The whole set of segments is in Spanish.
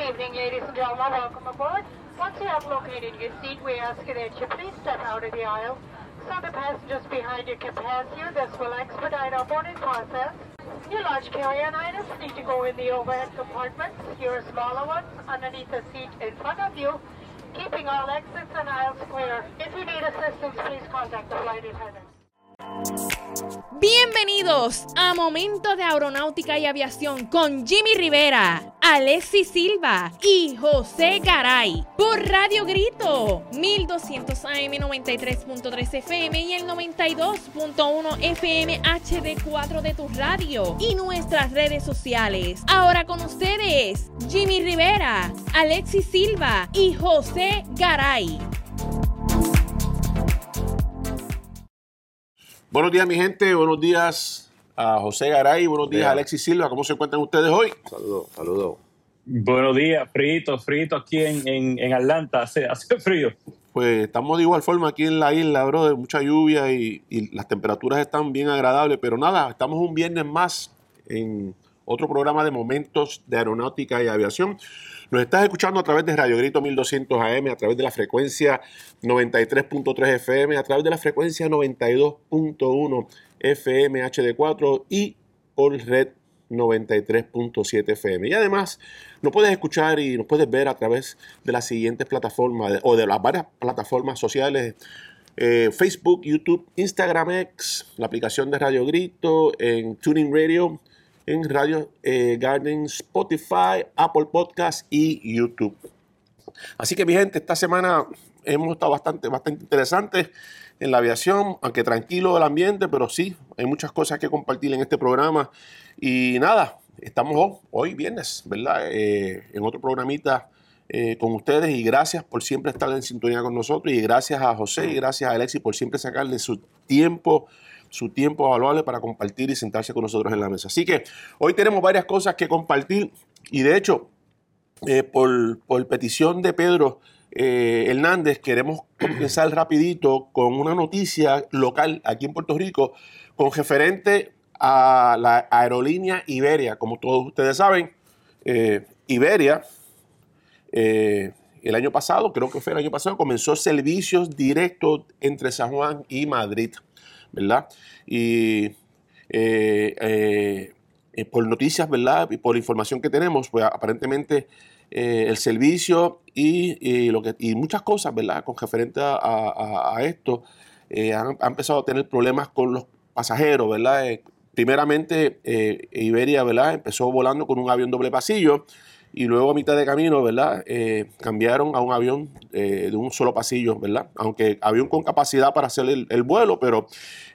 evening, ladies and gentlemen. Welcome aboard. Once you have located your seat, we ask you that you please step out of the aisle so the passengers behind you can pass you. This will expedite our boarding process. Your large carry-on items need to go in the overhead compartments. Your smaller ones underneath the seat in front of you, keeping all exits and aisles clear. If you need assistance, please contact the flight attendant. Bienvenidos a Momento de Aeronáutica y Aviación con Jimmy Rivera, Alexis Silva y José Garay por Radio Grito 1200 AM 93.3 FM y el 92.1 FM HD4 de tu radio y nuestras redes sociales. Ahora con ustedes, Jimmy Rivera, Alexis Silva y José Garay. Buenos días, mi gente. Buenos días a José Garay. Buenos días, Alexis Silva. ¿Cómo se encuentran ustedes hoy? Saludos. Buenos días, frito aquí en Atlanta. Hace frío. Pues estamos de igual forma aquí en la isla, bro, de mucha lluvia y las temperaturas están bien agradables. Pero nada, estamos un viernes más en otro programa de Momentos de Aeronáutica y Aviación. Nos estás escuchando a través de Radio Grito 1200 AM, a través de la frecuencia 93.3 FM, a través de la frecuencia 92.1 FM HD4 y por red 93.7 FM. Y además nos puedes escuchar y nos puedes ver a través de las siguientes plataformas o de las varias plataformas sociales: Facebook, YouTube, Instagram X, la aplicación de Radio Grito, en Tuning Radio, en Radio Garden, Spotify, Apple Podcast y YouTube. Así que mi gente, esta semana hemos estado bastante interesantes en la aviación, aunque tranquilo el ambiente, pero sí, hay muchas cosas que compartir en este programa. Y nada, estamos hoy viernes, ¿verdad? En otro programita con ustedes, y gracias por siempre estar en sintonía con nosotros, y gracias a José y gracias a Alexis por siempre sacarle su tiempo valuable para compartir y sentarse con nosotros en la mesa. Así que hoy tenemos varias cosas que compartir, y de hecho, por petición de Pedro Hernández, queremos comenzar rapidito con una noticia local aquí en Puerto Rico con referente a la aerolínea Iberia. Como todos ustedes saben, Iberia el año pasado, creo que fue el año pasado, comenzó servicios directos entre San Juan y Madrid, ¿verdad? Y por noticias, ¿verdad? Y por información que tenemos, pues aparentemente el servicio y muchas cosas, ¿verdad? Con referente a esto, han empezado a tener problemas con los pasajeros, ¿verdad? Primeramente, Iberia, ¿verdad? Empezó volando con un avión doble pasillo, y luego a mitad de camino, ¿verdad? Cambiaron a un avión de un solo pasillo, ¿verdad? Aunque avión con capacidad para hacer el vuelo, pero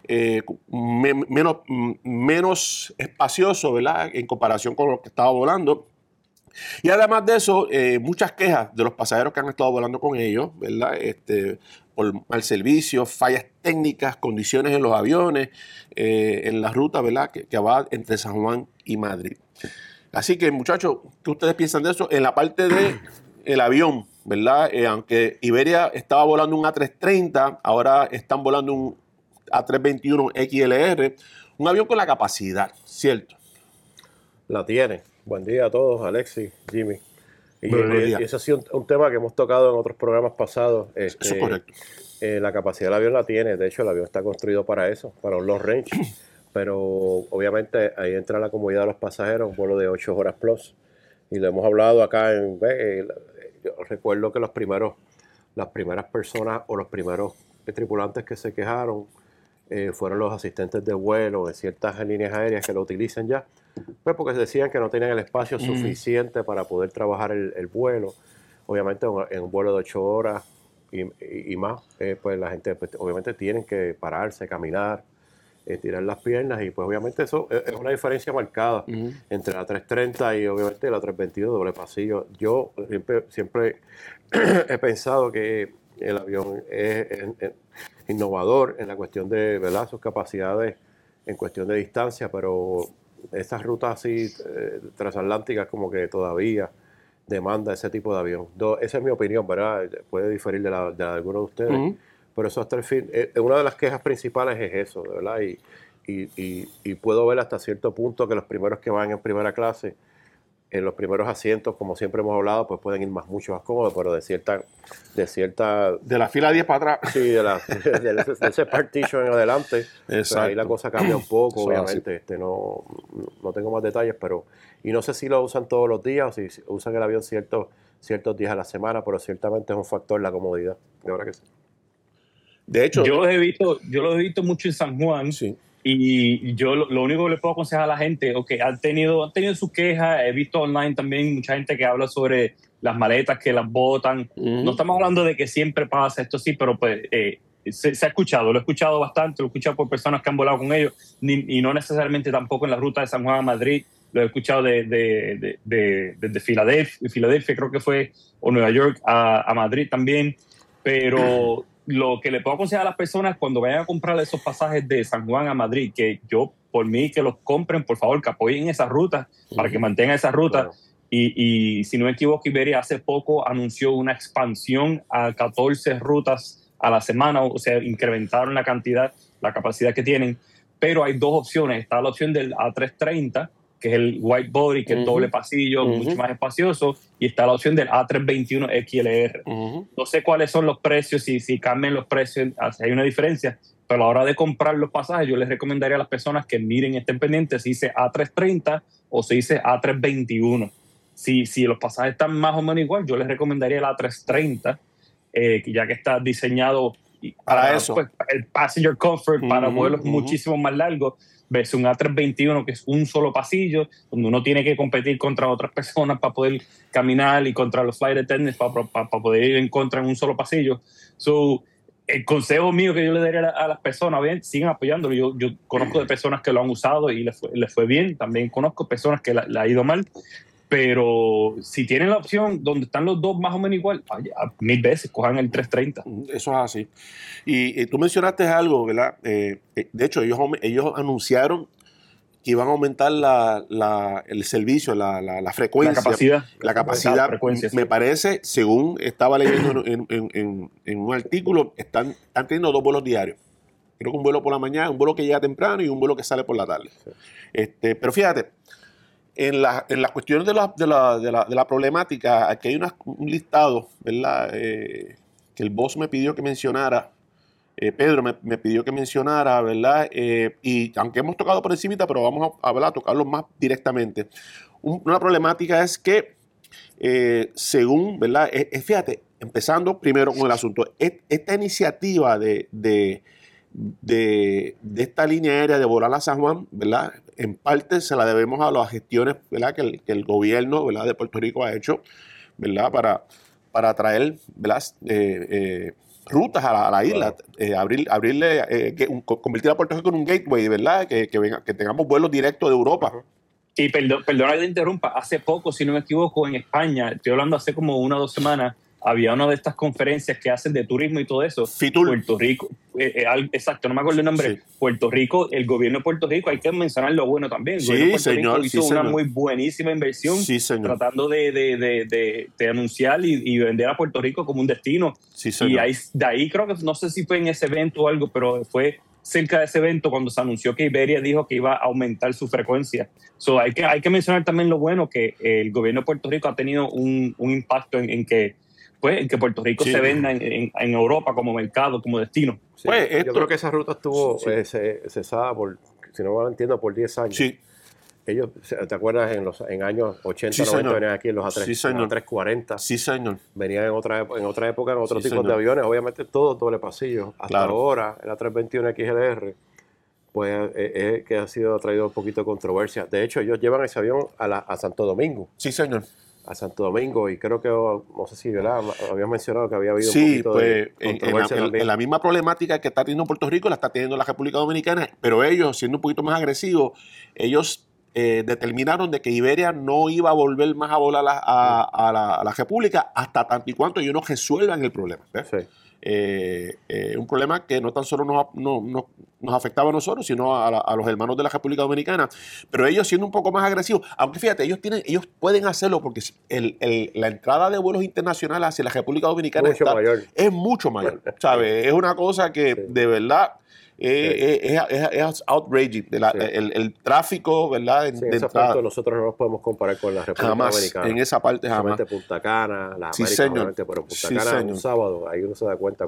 menos espacioso, ¿verdad? En comparación con lo que estaba volando. Y además de eso, muchas quejas de los pasajeros que han estado volando con ellos, ¿verdad? Por mal servicio, fallas técnicas, condiciones en los aviones, en la ruta, ¿verdad? Que va entre San Juan y Madrid. Así que, muchachos, ¿qué ustedes piensan de eso? En la parte del avión, ¿verdad? Aunque Iberia estaba volando un A330, ahora están volando un A321 XLR, un avión con la capacidad, ¿cierto? La tiene. Buen día a todos, Alexis, Jimmy. Y ese ha sido un tema que hemos tocado en otros programas pasados. Eso es correcto. La capacidad del avión la tiene. De hecho, el avión está construido para eso, para un long range. Pero obviamente ahí entra la comodidad de los pasajeros, un vuelo de 8 horas plus. Y lo hemos hablado acá. Yo recuerdo que las primeras personas o los primeros tripulantes que se quejaron fueron los asistentes de vuelo de ciertas líneas aéreas que lo utilizan ya, pues porque decían que no tenían el espacio suficiente para poder trabajar el vuelo. Obviamente en un vuelo de 8 horas y más, pues la gente pues, obviamente tienen que pararse, caminar, tirar las piernas, y pues obviamente eso es una diferencia marcada entre la 330 y obviamente la 322 doble pasillo. Yo siempre he pensado que el avión es innovador en la cuestión de, ¿verdad?, sus capacidades en cuestión de distancia, pero esas rutas así transatlánticas como que todavía demanda ese tipo de avión. Esa es mi opinión, ¿verdad? Puede diferir de la de algunos de ustedes, pero eso hasta el fin, una de las quejas principales es eso, ¿verdad? Y puedo ver hasta cierto punto que los primeros que van en primera clase En los primeros asientos, como siempre hemos hablado, pues pueden ir mucho más cómodos, pero de cierta De la fila 10 para atrás. sí, de ese partition en adelante, pues ahí la cosa cambia un poco, Eso obviamente. No tengo más detalles, pero y no sé si lo usan todos los días o si usan el avión ciertos días a la semana, pero ciertamente es un factor la comodidad. De verdad que sí. De hecho, Yo los he visto mucho en San Juan. sí. Y yo lo único que le puedo aconsejar a la gente, han tenido sus quejas, he visto online también mucha gente que habla sobre las maletas que las botan. No estamos hablando de que siempre pasa esto, sí, pero pues se ha escuchado, lo he escuchado bastante, lo he escuchado por personas que han volado con ellos, y no necesariamente tampoco en la ruta de San Juan a Madrid, lo he escuchado desde Filadelfia creo que fue, o Nueva York a Madrid también, pero lo que le puedo aconsejar a las personas cuando vayan a comprar esos pasajes de San Juan a Madrid, que yo, por mí, que los compren, por favor, que apoyen esas rutas, para que mantengan esas rutas. Claro. Y si no me equivoco, Iberia hace poco anunció una expansión a 14 rutas a la semana, o sea, incrementaron la capacidad que tienen, pero hay dos opciones. Está la opción del A330, que es el white body, que es doble pasillo, mucho más espacioso, y está la opción del A321 XLR. No sé cuáles son los precios, si cambian los precios, si hay una diferencia, pero a la hora de comprar los pasajes, yo les recomendaría a las personas que miren, estén pendientes si dice A330 o si dice A321. Si los pasajes están más o menos igual, yo les recomendaría el A330, ya que está diseñado para eso. Pues, el passenger comfort para vuelos muchísimo más largos, ves un A321 que es un solo pasillo, donde uno tiene que competir contra otras personas para poder caminar y contra los flight attendants para poder ir en contra en un solo pasillo. El consejo mío que yo le daría a las personas, bien, sigan apoyándolo. Yo conozco de personas que lo han usado y les fue bien. También conozco personas que le ha ido mal. Pero si tienen la opción donde están los dos más o menos igual, 1000 veces cojan el 330. Eso es así. Y tú mencionaste algo, ¿verdad? De hecho, ellos anunciaron que iban a aumentar el servicio, la frecuencia. La capacidad. Frecuencia, sí. Me parece, según estaba leyendo en un artículo, están teniendo 2 vuelos diarios. Creo que un vuelo por la mañana, un vuelo que llega temprano y un vuelo que sale por la tarde. Sí. Pero fíjate, en las cuestiones de la problemática, aquí hay un listado, ¿verdad? Que el boss me pidió que mencionara, Pedro me pidió que mencionara, ¿verdad? Y aunque hemos tocado por encimita, pero vamos a tocarlo más directamente. Una problemática es que, según, ¿verdad? Fíjate, empezando primero con el asunto, esta iniciativa de esta línea aérea de volar a San Juan, ¿verdad? En parte se la debemos a las gestiones, ¿verdad? que el gobierno, ¿verdad? de Puerto Rico ha hecho, ¿verdad? para traer, ¿verdad? Rutas a la isla, convertir a Puerto Rico en un gateway, ¿verdad? Que tengamos vuelos directos de Europa. Y perdona que te interrumpa, hace poco, si no me equivoco, en España, estoy hablando hace como 1 o 2 semanas, había una de estas conferencias que hacen de turismo y todo eso. Fitur. Puerto Rico, exacto, no me acuerdo el nombre. Sí. Puerto Rico, el gobierno de Puerto Rico, hay que mencionar lo bueno también. El gobierno de Puerto Rico hizo una muy buenísima inversión, tratando de anunciar y vender a Puerto Rico como un destino. Sí, señor. Y de ahí creo que, no sé si fue en ese evento o algo, pero fue cerca de ese evento cuando se anunció que Iberia dijo que iba a aumentar su frecuencia. Hay que mencionar también lo bueno que el gobierno de Puerto Rico ha tenido un impacto en que Puerto Rico se venda en Europa como mercado, como destino. Sí, yo creo que esa ruta estuvo cesada si no me entiendo, por 10 años. Sí. Ellos, ¿te acuerdas? En años 80, 90 venían aquí en los A340. Sí, señor. Venían en otra época en otros tipos de aviones. Obviamente todos doble pasillo. Hasta ahora, el A321 XLR, pues que ha sido traído un poquito de controversia. De hecho, ellos llevan ese avión a Santo Domingo. Sí, señor. A Santo Domingo, y creo que, no sé si, ¿verdad? Había mencionado que había habido un poquito de controversia también. En la misma problemática que está teniendo Puerto Rico, la está teniendo la República Dominicana, pero ellos, siendo un poquito más agresivos, ellos determinaron de que Iberia no iba a volver más a volar a la República hasta tanto y cuanto ellos no resuelvan el problema. Sí. Un problema que no tan solo nos afectaba a nosotros, sino a los hermanos de la República Dominicana. Pero ellos siendo un poco más agresivos, aunque fíjate, ellos pueden hacerlo porque la entrada de vuelos internacionales hacia la República Dominicana es mucho mayor, ¿sabes? Es una cosa que de verdad Es outraging. El tráfico, ¿verdad? Sí, en ese aspecto nosotros no nos podemos comparar con la República Dominicana. En esa parte jamás. Solamente Punta Cana, las Sí, Américas, señor. obviamente, pero Punta Sí, Cana señor. un sábado, ahí uno se da cuenta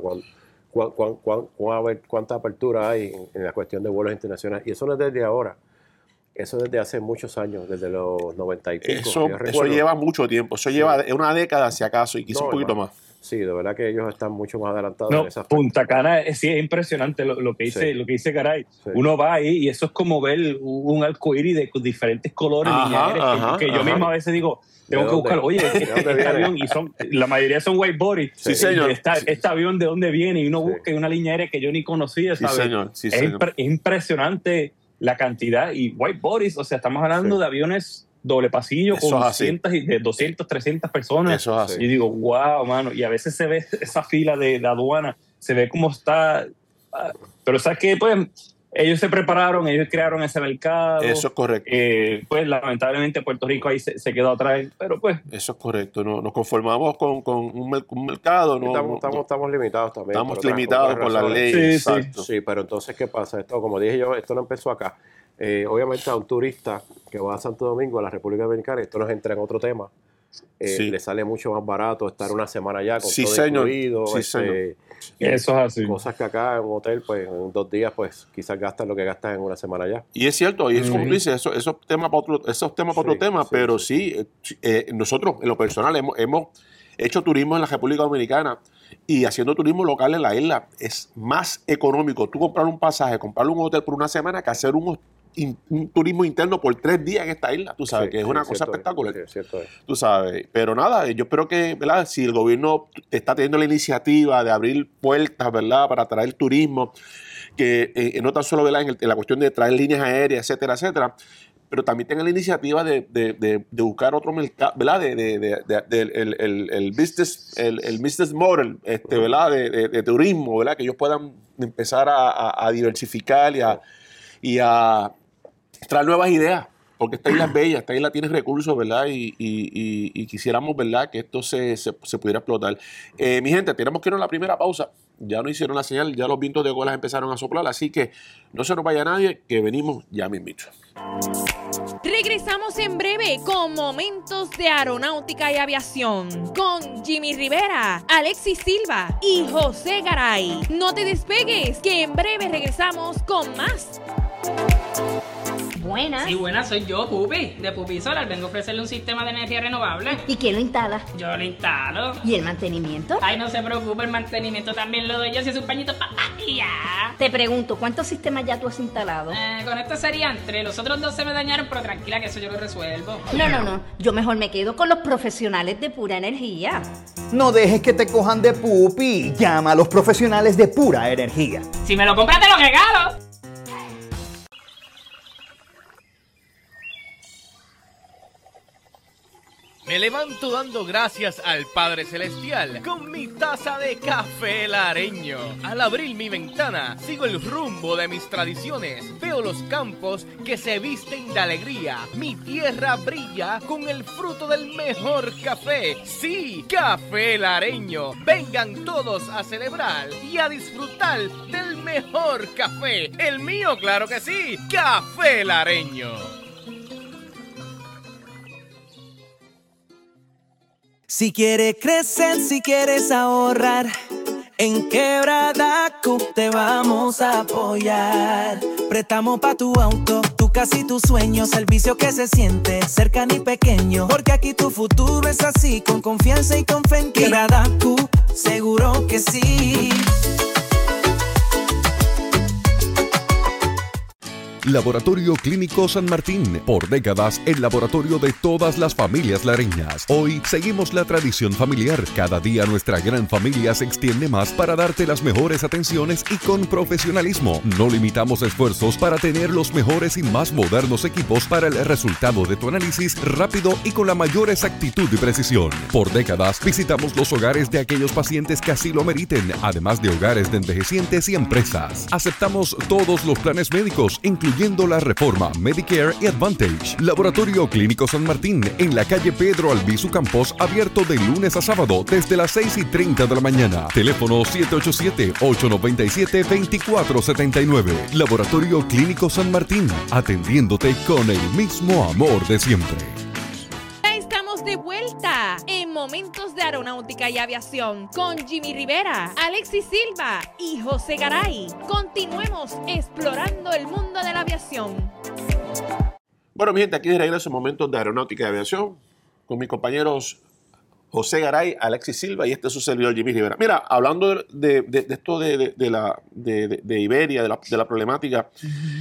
cuánta apertura hay en la cuestión de vuelos internacionales. Y eso no es desde ahora. Eso desde hace muchos años, desde los 90 y pico. Eso lleva mucho tiempo. Eso lleva una década, si acaso, y quizá un poquito más. Sí, de verdad que ellos están mucho más adelantados No, en ese aspecto. Punta Cana sí es impresionante lo que dice Garay. Sí. Uno va ahí y eso es como ver un arcoíris de diferentes colores, que yo mismo a veces digo, tengo que buscar, oye, este avión, y la mayoría son white body. Sí, señor. Este avión, ¿de dónde viene? Y uno busca una línea aérea que yo ni conocía, ¿sabes? Sí, señor. Sí, Es señor. impresionante la cantidad. Y white bodies, o sea, estamos hablando de aviones doble pasillo Eso con es así. cientos y de 200, 300 personas. Eso es así. Y digo, wow, mano. Y a veces se ve esa fila de aduana, se ve cómo está. Pero ¿sabes qué? Pues ellos se prepararon, ellos crearon ese mercado. Eso es correcto. Pues lamentablemente Puerto Rico ahí se quedó atrás, pero pues. Eso es correcto. No, nos conformamos con un mercado. Estamos limitados también. Estamos por limitados otras por las razones. leyes. Sí, sí. Exacto. Sí, pero entonces, ¿qué pasa? Esto, como dije yo, esto no empezó acá. Obviamente a un turista que va a Santo Domingo, a la República Dominicana, esto nos entra en otro tema. Sí. Le sale mucho más barato estar una semana allá con Sí, todo señor. incluido. Sí, señor. Eso es así. Cosas que acá en un hotel, pues en 2 días, pues quizás gastas lo que gastas en una semana allá. Y es cierto, y es como tú dices, esos temas para otro tema, pero sí, nosotros en lo personal hemos hecho turismo en la República Dominicana y haciendo turismo local en la isla es más económico tú comprar un pasaje, comprar un hotel por una semana que hacer un turismo interno por 3 días en esta isla, tú sabes, Sí, que es sí, una cosa cierto espectacular. es, cierto es. Tú sabes, pero nada, yo espero que, ¿verdad? Si el gobierno está teniendo la iniciativa de abrir puertas, ¿verdad? Para atraer turismo, que no tan solo, ¿verdad? En la cuestión de traer líneas aéreas, etcétera, etcétera, pero también tenga la iniciativa de buscar otro mercado, ¿verdad? El business model, ¿verdad? De turismo, ¿verdad? Que ellos puedan empezar a diversificar y a traer nuevas ideas, porque esta isla es bella, esta isla tiene recursos, ¿verdad? Y quisiéramos, ¿verdad? Que esto se pudiera explotar. Mi gente, tenemos que ir a la primera pausa. Ya nos hicieron la señal, ya los vientos de colas empezaron a soplar, así que no se nos vaya nadie, que venimos ya mismito. Regresamos en breve con Momentos de Aeronáutica y Aviación con Jimmy Rivera, Alexis Silva y José Garay. No te despegues, que en breve regresamos con más. Buenas. Sí, buenas, soy yo, Pupi, de Pupi Solar. Vengo a ofrecerle un sistema de energía renovable. ¿Y quién lo instala? Yo lo instalo. ¿Y el mantenimiento? Ay, no se preocupe, el mantenimiento también lo doy yo, si es un pañito y ya. Te pregunto, ¿cuántos sistemas ya tú has instalado? Con esto serían 3. Los otros 2 se me dañaron, pero tranquila que eso yo lo resuelvo. No. Yo mejor me quedo con los profesionales de Pura Energía. No dejes que te cojan de pupi. Llama a los profesionales de Pura Energía. Si me lo compras, te lo regalo. Me levanto dando gracias al Padre Celestial con mi taza de café lareño. Al abrir mi ventana, sigo el rumbo de mis tradiciones. Veo los campos que se visten de alegría. Mi tierra brilla con el fruto del mejor café. Sí, café lareño. Vengan todos a celebrar y a disfrutar del mejor café. El mío, claro que sí, café lareño. Si quieres crecer, si quieres ahorrar, en Quebradacu te vamos a apoyar. Préstamo pa' tu auto, tu casa y tus sueños, servicio que se siente cercano y pequeño. Porque aquí tu futuro es así, con confianza y con fe en Quebradacu, seguro que sí. Laboratorio Clínico San Martín, por décadas el laboratorio de todas las familias lareñas. Hoy seguimos la tradición familiar. Cada día nuestra gran familia se extiende más para darte las mejores atenciones y con profesionalismo. No limitamos esfuerzos para tener los mejores y más modernos equipos para el resultado de tu análisis rápido y con la mayor exactitud y precisión. Por décadas visitamos los hogares de aquellos pacientes que así lo meriten, además de hogares de envejecientes y empresas. Aceptamos todos los planes médicos, incluyendo incluyendo la reforma Medicare y Advantage. Laboratorio Clínico San Martín, en la calle Pedro Albizu Campos, abierto de lunes a sábado desde las 6:30 de la mañana. Teléfono 787-897-2479. Laboratorio Clínico San Martín, atendiéndote con el mismo amor de siempre. Estamos de vuelta en Momentos de Aeronáutica y Aviación con Jimmy Rivera, Alexis Silva y José Garay. Continuemos explorando el mundo de la aviación. Bueno, mi gente, aquí de regreso en Momentos de Aeronáutica y Aviación con mis compañeros José Garay, Alexis Silva y su servidor Jimmy Rivera. Mira, hablando de esto de Iberia, de la problemática,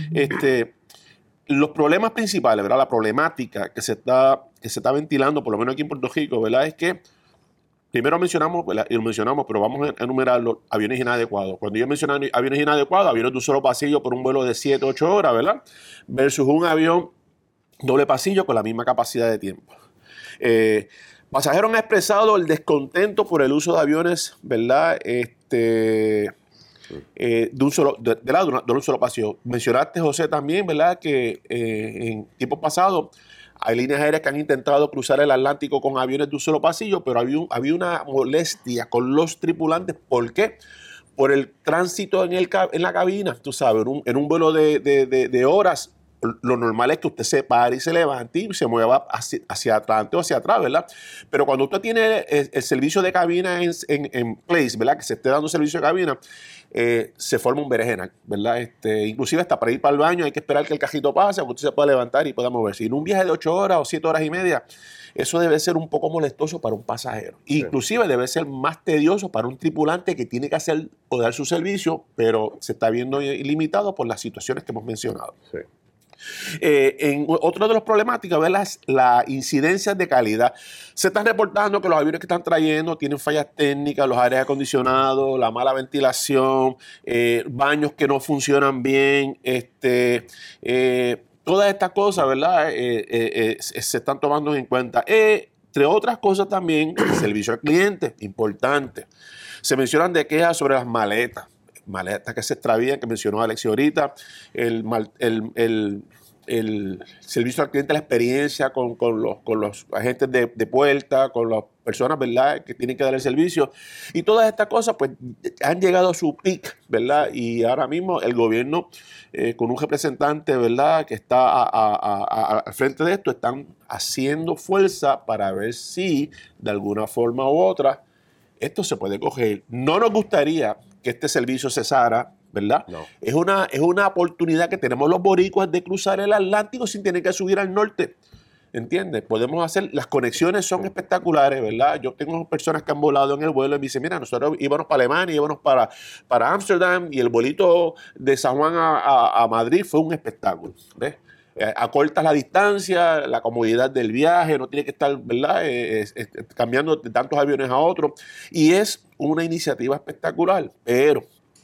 los problemas principales, ¿verdad? La problemática que se está ventilando, por lo menos aquí en Puerto Rico, ¿verdad? Es que primero mencionamos, ¿verdad? Y lo mencionamos, pero vamos a enumerar los aviones inadecuados. Cuando yo mencioné aviones inadecuados, aviones de un solo pasillo por un vuelo de 7 o 8 horas, ¿verdad? Versus un avión doble pasillo con la misma capacidad de tiempo. Pasajeros han expresado el descontento por el uso de aviones, ¿verdad? De un solo pasillo. Mencionaste, José, también, ¿verdad? Que en tiempos pasados hay líneas aéreas que han intentado cruzar el Atlántico con aviones de un solo pasillo, pero había una molestia con los tripulantes. ¿Por qué? Por el tránsito en la cabina, tú sabes, en un vuelo de horas. Lo normal es que usted se pare y se levante y se mueva hacia adelante o hacia atrás, ¿verdad? Pero cuando usted tiene el servicio de cabina en place, ¿verdad? Que se esté dando servicio de cabina, se forma un berenjenal, ¿verdad? Inclusive hasta para ir para el baño hay que esperar que el cajito pase, que usted se pueda levantar y pueda moverse. Y en un viaje de 8 horas o 7 horas y media, eso debe ser un poco molestoso para un pasajero. Sí. Inclusive debe ser más tedioso para un tripulante que tiene que hacer o dar su servicio, pero se está viendo limitado por las situaciones que hemos mencionado. Sí. En otro de los problemáticas, ¿verdad? La incidencia de calidad. Se están reportando que los aviones que están trayendo tienen fallas técnicas, los aires acondicionados, la mala ventilación, baños que no funcionan bien, todas estas cosas, ¿verdad? Se están tomando en cuenta. Entre otras cosas también, el servicio al cliente, importante. Se mencionan de quejas sobre las maletas que se extravían, que mencionó Alexis ahorita, el servicio al cliente, la experiencia con los agentes de puerta, con las personas, ¿verdad?, que tienen que dar el servicio. Y todas estas cosas, pues, han llegado a su pic, ¿verdad? Y ahora mismo el gobierno, con un representante, ¿verdad?, que está al frente de esto, están haciendo fuerza para ver si, de alguna forma u otra, esto se puede coger. No nos gustaría que este servicio cesara, ¿verdad? No. Es una oportunidad que tenemos los boricuas de cruzar el Atlántico sin tener que subir al norte, ¿entiendes? Podemos hacer, las conexiones son espectaculares, ¿verdad? Yo tengo personas que han volado en el vuelo y me dicen, mira, nosotros íbamos para Alemania, íbamos para Ámsterdam y el vuelito de San Juan a Madrid fue un espectáculo, ¿ves? Acortas la distancia, la comodidad del viaje, no tiene que estar, ¿verdad?, cambiando de tantos aviones a otros. Y es una iniciativa espectacular, pero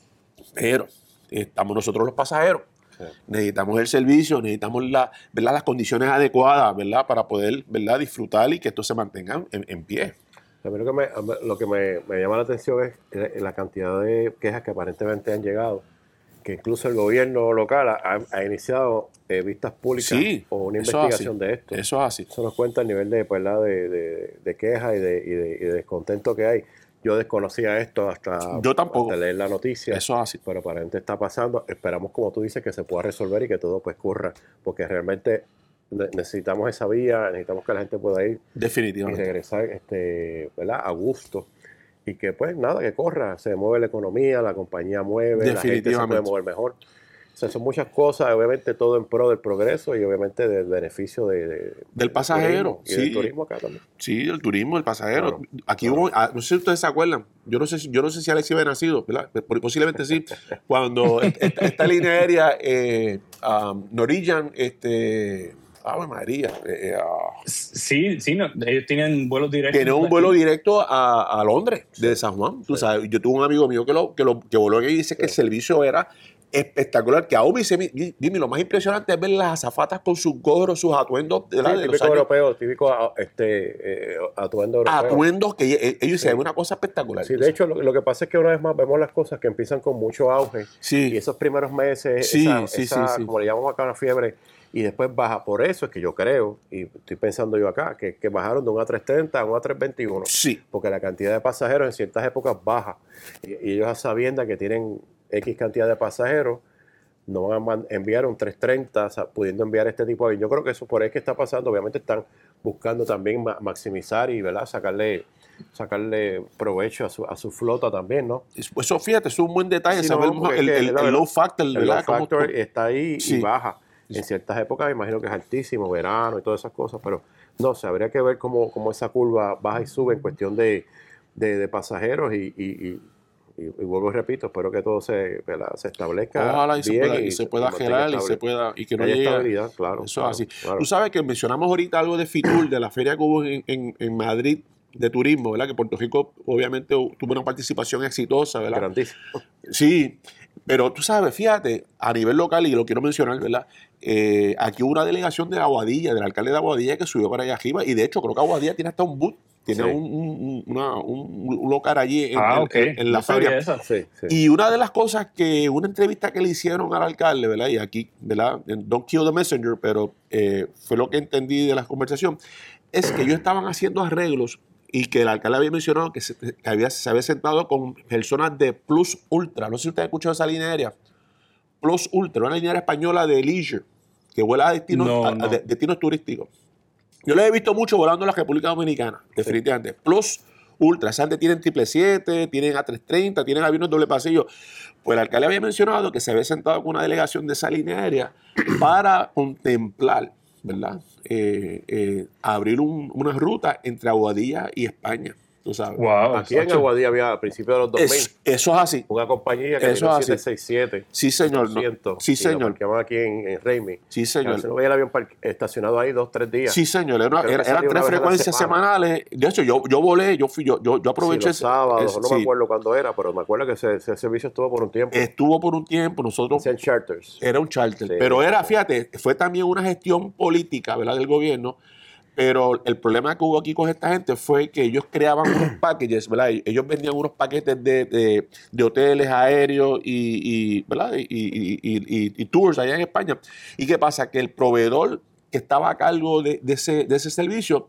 estamos nosotros los pasajeros. Sí. Necesitamos el servicio, necesitamos ¿verdad?, las condiciones adecuadas, ¿verdad?, para poder, ¿verdad?, disfrutar y que esto se mantenga en pie. A mí lo que me llama la atención es la cantidad de quejas que aparentemente han llegado, que incluso el gobierno local ha iniciado vistas públicas o una investigación de esto. Eso es así. Eso nos cuenta el nivel de quejas y de descontento que hay. Yo desconocía esto hasta leer la noticia. Eso es así. Pero aparentemente está pasando. Esperamos, como tú dices, que se pueda resolver y que todo pues corra, porque realmente necesitamos esa vía, necesitamos que la gente pueda ir definitivamente y regresar ¿verdad?, a gusto. Y que pues nada, que corra, se mueve la economía, la compañía mueve, la gente se puede mover mejor. O sea, son muchas cosas, obviamente todo en pro del progreso y obviamente del beneficio del pasajero. Y del turismo acá también. Sí, del turismo, del pasajero. Claro. Aquí hubo, no sé si ustedes se acuerdan, yo no sé si Alexis había nacido, ¿verdad? Posiblemente sí, cuando esta línea aérea, Norwegian, ¡Ave María! Sí, no, ellos tienen vuelos directos. Tienen un vuelo directo a Londres, desde San Juan. Tú sabes, yo tuve un amigo mío que voló y dice que el servicio era espectacular, que aún dime, lo más impresionante es ver las azafatas con sus gorros, sus atuendos de, sí, de los años. Europeo, típico atuendo europeo. Atuendos que ellos se ven una cosa espectacular. Sí, de hecho, lo que pasa es que una vez más vemos las cosas que empiezan con mucho auge. Sí. Y esos primeros meses, Sí, esa, como le llamamos acá, una fiebre, y después baja. Por eso es que yo creo, y estoy pensando yo acá, que bajaron de un A330 a un A321. Sí. Porque la cantidad de pasajeros en ciertas épocas baja. Y ellos a sabiendas que tienen X cantidad de pasajeros, no van a enviar un 330, o sea, pudiendo enviar este tipo de avión. Yo creo que eso por ahí que está pasando. Obviamente están buscando también maximizar y, ¿verdad?, sacarle provecho a su flota también, ¿no? Eso, fíjate, es un buen detalle, Sí, saber no, el low factor, el ¿verdad? low factor está ahí Sí. y baja. En ciertas épocas me imagino que es altísimo, verano y todas esas cosas, pero no sé, habría que ver cómo esa curva baja y sube en cuestión de pasajeros y vuelvo y repito, espero que todo se establezca. Ojalá bien y se pueda gerar y que no haya llegue. estabilidad, claro. Eso claro, es así. claro. Tú sabes que mencionamos ahorita algo de FITUR, de la feria que hubo en Madrid de turismo, ¿verdad? Que Puerto Rico obviamente tuvo una participación exitosa, ¿verdad? Grandísimo. Sí, pero tú sabes, fíjate, a nivel local, y lo quiero mencionar, ¿verdad? Aquí hubo una delegación de Aguadilla, del alcalde de Aguadilla, que subió para allá arriba, y de hecho creo que Aguadilla tiene hasta un booth, tiene Sí. un local allí en la No sabía feria. eso. Sí, sí. Y una de las cosas una entrevista que le hicieron al alcalde, ¿verdad? Y aquí, ¿verdad? Don't kill the messenger, pero fue lo que entendí de la conversación, es que ellos estaban haciendo arreglos y que el alcalde había mencionado que se había sentado con personas de Plus Ultra. No sé si usted ha escuchado esa línea aérea. Plus Ultra, una línea aérea española de leisure, que vuela a destinos, No. destinos turísticos. Yo les he visto mucho volando en la República Dominicana, definitivamente. Plus Ultra, esas tienen 777, tienen A330, tienen aviones doble pasillo. Pues el alcalde había mencionado que se había sentado con una delegación de esa línea aérea para contemplar, ¿verdad? Abrir una ruta entre Aguadilla y España. Tú sabes. Wow, Aquí en Aguadilla había a principios de los 2000 Eso es así. una compañía que Eso vino es así. 767. Sí, señor. 200, Sí, y señor. lo parqueaban aquí en Raimi. Sí, señor. Se veía el avión estacionado ahí 2-3 días. Sí, señor. Creo que Eran salía una 3 vez a la frecuencias semana. semanales. De hecho, yo volé, yo aproveché. Sí, los sábados, no sí. me acuerdo cuándo era, pero me acuerdo que ese servicio estuvo por un tiempo. Estuvo por un tiempo, nosotros. Hacían charters. Era un charter. Sí. Pero fíjate, fue también una gestión política, ¿verdad?, del gobierno. Pero el problema que hubo aquí con esta gente fue que ellos creaban unos packages, ¿verdad? Ellos vendían unos paquetes de hoteles aéreos ¿verdad? Y tours allá en España. ¿Y qué pasa? Que el proveedor que estaba a cargo de ese servicio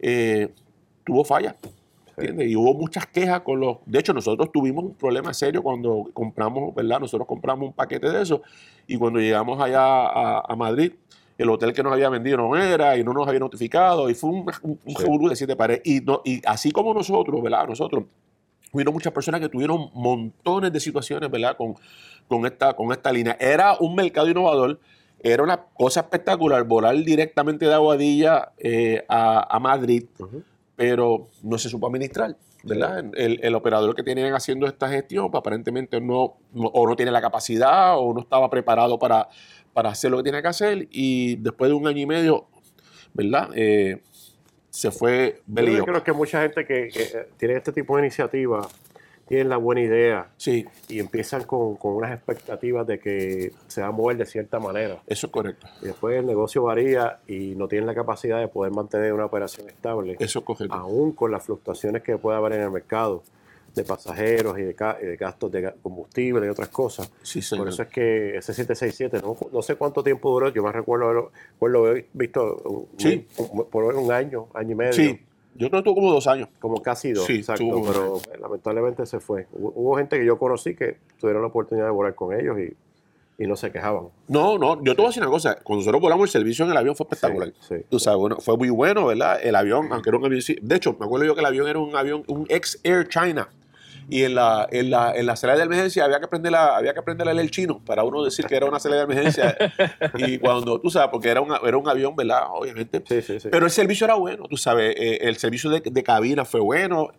tuvo fallas. ¿Entiendes? Y hubo muchas quejas con los... De hecho, nosotros tuvimos un problema serio cuando compramos, ¿verdad? Nosotros compramos un paquete de eso y cuando llegamos allá a Madrid, el hotel que nos había vendido no era y no nos había notificado y fue un revolú de 7 paredes. Y así como nosotros, ¿verdad? Hubieron muchas personas que tuvieron montones de situaciones, ¿verdad? Con esta línea. Era un mercado innovador, era una cosa espectacular volar directamente de Aguadilla a Madrid, pero no se supo administrar, ¿verdad? El operador que tenían haciendo esta gestión pues, aparentemente no tiene la capacidad o no estaba preparado para hacer lo que tiene que hacer y después de 1 año y medio, ¿verdad? Se fue Yo creo que mucha gente que tiene este tipo de iniciativa tienen la buena idea y empiezan con unas expectativas de que se va a mover de cierta manera. Eso es correcto. Y después el negocio varía y no tienen la capacidad de poder mantener una operación estable. Eso es correcto. Aún con las fluctuaciones que puede haber en el mercado de pasajeros y de gastos de combustible y otras cosas. Sí, señor. Por eso es que ese 767, no sé cuánto tiempo duró, yo me recuerdo haberlo visto por un año y medio. Sí, yo creo que tuvo como 2 años. Como casi 2, sí, exacto, pero lamentablemente se fue. Hubo gente que yo conocí que tuvieron la oportunidad de volar con ellos y no se quejaban. No, yo te voy a decir una cosa. Cuando nosotros volamos, el servicio en el avión fue espectacular. Sí. Tú sabes, bueno, fue muy bueno, ¿verdad? El avión, aunque era un avión... De hecho, me acuerdo yo que el avión era un ex-Air China. Y en la salida de emergencia había que aprenderle a leer chino para uno decir que era una salida de emergencia. Y cuando, tú sabes, porque era un avión, ¿verdad? Obviamente. Sí. Pero el servicio era bueno, tú sabes. El servicio de cabina fue bueno.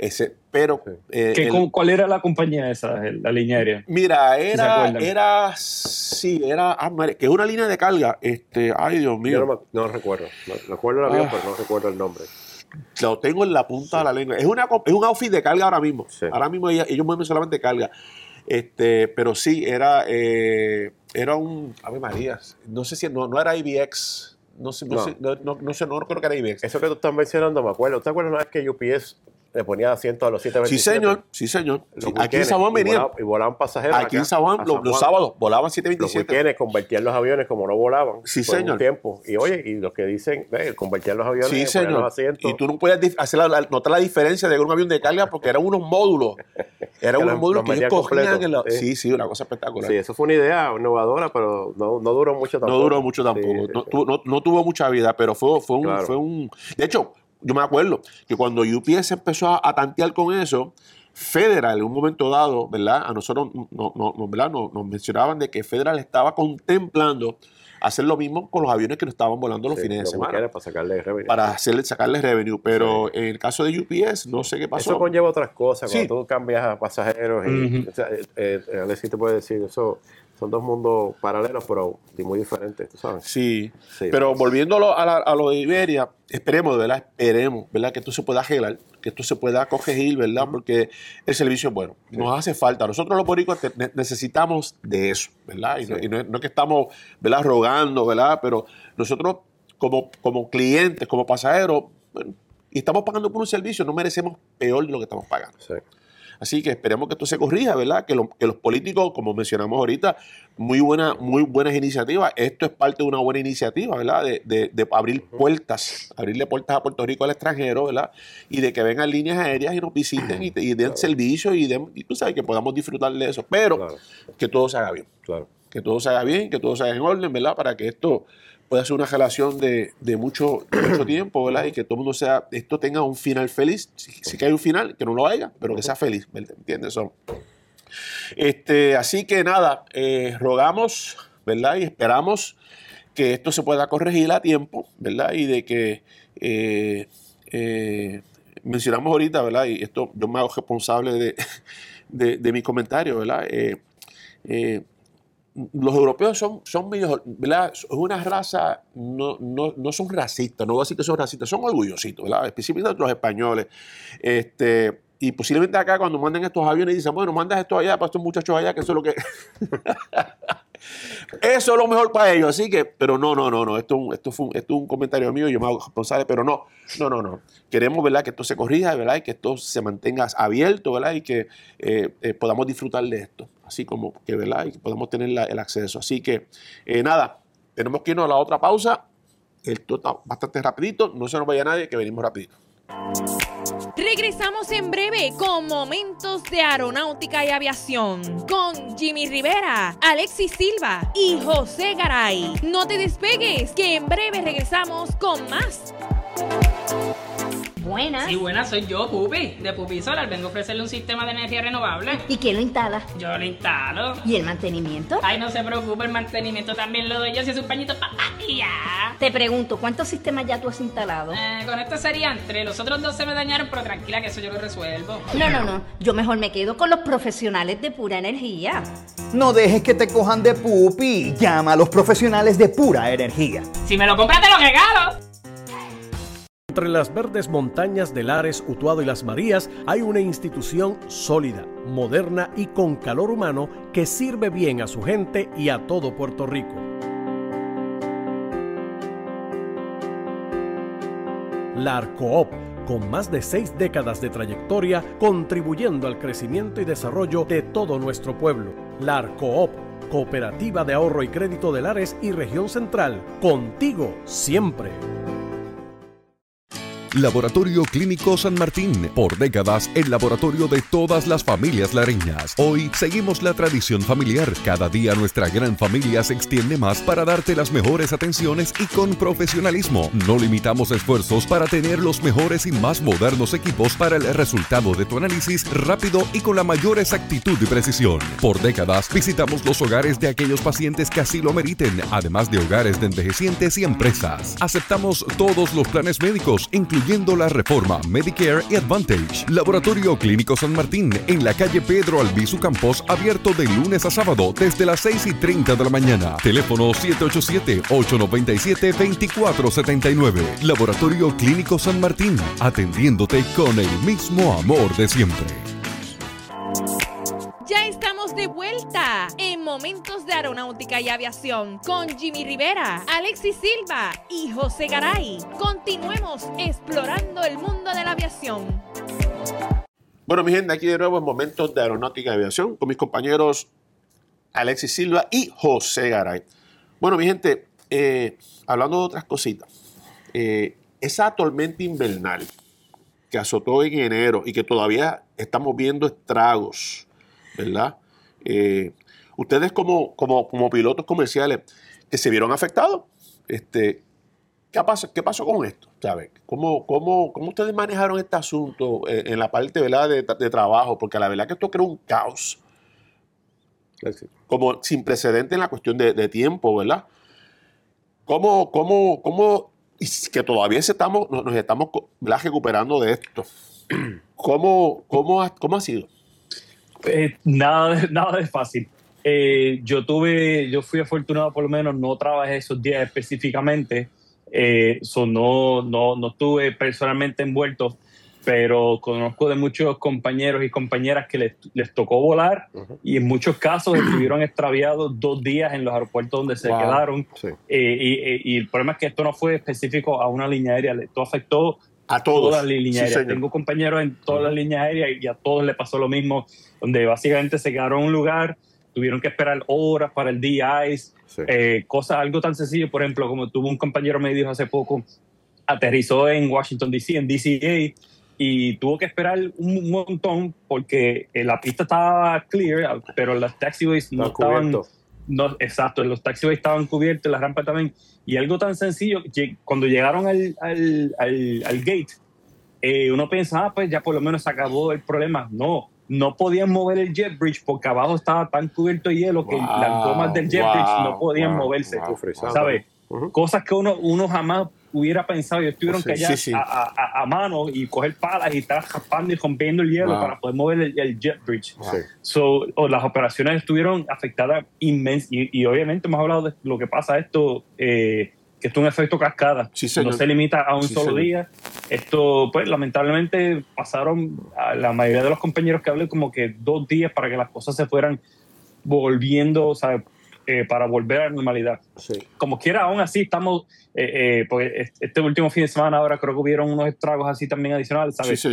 ¿Cuál era la compañía esa, la línea aérea? Mira, que es una línea de carga. Ay, Dios mío. Yo no recuerdo. No recuerdo el avión, pero no recuerdo el nombre. Lo tengo en la punta de la lengua. Es un outfit de carga ahora mismo. Sí. Ahora mismo ellos mueven solamente carga. Pero sí, era un, Ave María, no sé si, no era IBX, no creo que era IBX. Eso que tú estás mencionando, me acuerdo. ¿Te acuerdas una vez que UPS le ponía asientos a los 727? Sí, señor. Aquí en San Juan venían. Y volaban pasajeros. Aquí en San Juan, los sábados, volaban 727. Los weekends convertían los aviones como no volaban. Sí, por señor. un tiempo. Y oye, y los que dicen, convertían los aviones, sí, señor. los asientos. Y tú no puedes notar la diferencia de un avión de carga porque eran unos módulos. Eran unos módulos que ellos cogían. Sí, una cosa espectacular. Sí, eso fue una idea innovadora, pero no duró mucho tampoco. No duró mucho tampoco. Sí. No tuvo mucha vida, pero fue un... De hecho, yo me acuerdo que cuando UPS empezó a tantear con eso, Federal en un momento dado, ¿verdad? A nosotros nos mencionaban de que Federal estaba contemplando hacer lo mismo con los aviones que no estaban volando los fines de semana. Para sacarle revenue. Sacarles revenue. Pero en el caso de UPS, no sé qué pasó. Eso conlleva otras cosas. Cuando tú cambias a pasajeros, Alexis te puede decir, eso son dos mundos paralelos, pero muy diferentes, ¿tú sabes? Sí. Pero volviendo a lo de Iberia, esperemos, ¿verdad? Que esto se pueda arreglar, que esto se pueda corregir, ¿verdad? Porque el servicio es bueno. Nos hace falta. Nosotros los boricuas necesitamos de eso, ¿verdad? Y no es que estamos, ¿verdad?, rogando, ¿verdad? Pero nosotros como clientes, como pasajeros, bueno, y estamos pagando por un servicio, no merecemos peor de lo que estamos pagando. Sí. Así que esperemos que esto se corrija, ¿verdad? Que los políticos, como mencionamos ahorita, muy buenas iniciativas. Esto es parte de una buena iniciativa, ¿verdad? De abrirle puertas a Puerto Rico al extranjero, ¿verdad? Y de que vengan líneas aéreas y nos visiten y den servicio y tú sabes que podamos disfrutar de eso. Pero que todo se haga bien. Claro. Que todo se haga bien, que todo se haga en orden, ¿verdad? Para que esto pueda ser una relación de mucho tiempo, ¿verdad? Y que todo el mundo esto tenga un final feliz. Si que hay un final, que no lo haya, pero que sea feliz, ¿entiendes? Así que nada, rogamos, ¿verdad? Y esperamos que esto se pueda corregir a tiempo, ¿verdad? Y de que mencionamos ahorita, ¿verdad? Y esto yo me hago responsable de mi comentario, ¿verdad? Los europeos son medio, ¿verdad? Es una raza, no son racistas, no voy a decir que son racistas, son orgullositos, ¿verdad? Específicamente los españoles. Y posiblemente acá cuando mandan estos aviones dicen, bueno, mandas esto allá para estos muchachos allá, que eso es lo que... Eso es lo mejor para ellos, así que, pero no, esto es un comentario mío, yo me hago responsable, pero no. Queremos, ¿verdad?, que esto se corrija, ¿verdad?, y que esto se mantenga abierto, ¿verdad?, y que podamos disfrutar de esto, así como que, ¿verdad?, y que podamos tener el acceso. Así que, nada, tenemos que irnos a la otra pausa. Esto está bastante rapidito, no se nos vaya nadie, que venimos rapidito. Regresamos en breve con Momentos de Aeronáutica y Aviación con Jimmy Rivera, Alexis Silva y José Garay. No te despegues, que en breve regresamos con más. Buenas. Sí, buenas, soy yo, Pupi, de Pupi Solar. Vengo a ofrecerle un sistema de energía renovable. ¿Y quién lo instala? Yo lo instalo. ¿Y el mantenimiento? Ay, no se preocupe, el mantenimiento también lo doy yo, si es un pañito y ya. Te pregunto, ¿cuántos sistemas ya tú has instalado? Con esto serían 3. Los otros 2 se me dañaron, pero tranquila que eso yo lo resuelvo. No. Yo mejor me quedo con los profesionales de Pura Energía. No dejes que te cojan de pupi. Llama a los profesionales de Pura Energía. Si me lo compras, te lo regalo. Entre las verdes montañas de Lares, Utuado y Las Marías hay una institución sólida, moderna y con calor humano que sirve bien a su gente y a todo Puerto Rico. La Arcoop, con más de 6 décadas de trayectoria, contribuyendo al crecimiento y desarrollo de todo nuestro pueblo. La Arcoop, Cooperativa de Ahorro y Crédito de Lares y Región Central, contigo siempre. Laboratorio Clínico San Martín, por décadas el laboratorio de todas las familias lareñas. Hoy seguimos la tradición familiar. Cada día nuestra gran familia se extiende más para darte las mejores atenciones y con profesionalismo. No limitamos esfuerzos para tener los mejores y más modernos equipos para el resultado de tu análisis rápido y con la mayor exactitud y precisión. Por décadas visitamos los hogares de aquellos pacientes que así lo meriten, además de hogares de envejecientes y empresas. Aceptamos todos los planes médicos, incluyendo la reforma Medicare y Advantage. Laboratorio Clínico San Martín, en la calle Pedro Albizu Campos, abierto de lunes a sábado desde las 6:30 de la mañana. Teléfono 787-897-2479. Laboratorio Clínico San Martín, atendiéndote con el mismo amor de siempre. Ya estamos de vuelta en Momentos de Aeronáutica y Aviación con Jimmy Rivera, Alexis Silva y José Garay. Continuemos explorando el mundo de la aviación. Bueno, mi gente, aquí de nuevo en Momentos de Aeronáutica y Aviación con mis compañeros Alexis Silva y José Garay. Bueno, mi gente, hablando de otras cositas, esa tormenta invernal que azotó en enero y que todavía estamos viendo estragos, ¿verdad? Ustedes como pilotos comerciales que se vieron afectados, ¿qué pasó con esto? ¿Sabes? ¿Cómo ustedes manejaron este asunto en la parte, ¿verdad, de trabajo? Porque la verdad que esto creó un caos como sin precedente en la cuestión de tiempo, ¿verdad? Y que todavía nos estamos, ¿verdad?, recuperando de esto. ¿Cómo ha sido? Nada de fácil. Yo fui afortunado, por lo menos no trabajé esos días específicamente, no estuve personalmente envuelto, pero conozco de muchos compañeros y compañeras que les tocó volar y en muchos casos estuvieron extraviados 2 días en los aeropuertos donde se quedaron. Sí. Y el problema es que esto no fue específico a una línea aérea, esto afectó a todas las líneas aéreas. Tengo compañeros en todas las líneas aéreas y a todos les pasó lo mismo, donde básicamente se quedaron en un lugar, tuvieron que esperar horas para el de-ice, algo tan sencillo, por ejemplo, como tuvo un compañero me dijo hace poco, aterrizó en Washington D.C., en DCA, y tuvo que esperar un montón porque la pista estaba clear, pero los taxiways no estaban... Exacto, los taxiways estaban cubiertos, las rampas también. Y algo tan sencillo, cuando llegaron al gate, uno piensa, pues ya por lo menos se acabó el problema. No podían mover el jet bridge porque abajo estaba tan cubierto de hielo que las gomas del jet bridge no podían moverse. ¿Sabes? Cosas que uno jamás hubiera pensado. Ellos tuvieron que allá a mano y coger palas y estar raspando y rompiendo el hielo para poder mover el jet bridge. Las operaciones estuvieron afectadas inmensas y obviamente hemos hablado de lo que pasa esto, que esto es un efecto cascada. No se limita a un solo día. Esto, pues, lamentablemente pasaron a la mayoría de los compañeros que hablé como que 2 días para que las cosas se fueran volviendo, ¿sabes? Para volver a la normalidad. Como quiera, aún así estamos, porque este último fin de semana ahora creo que hubieron unos estragos así también adicionales, ¿sabes?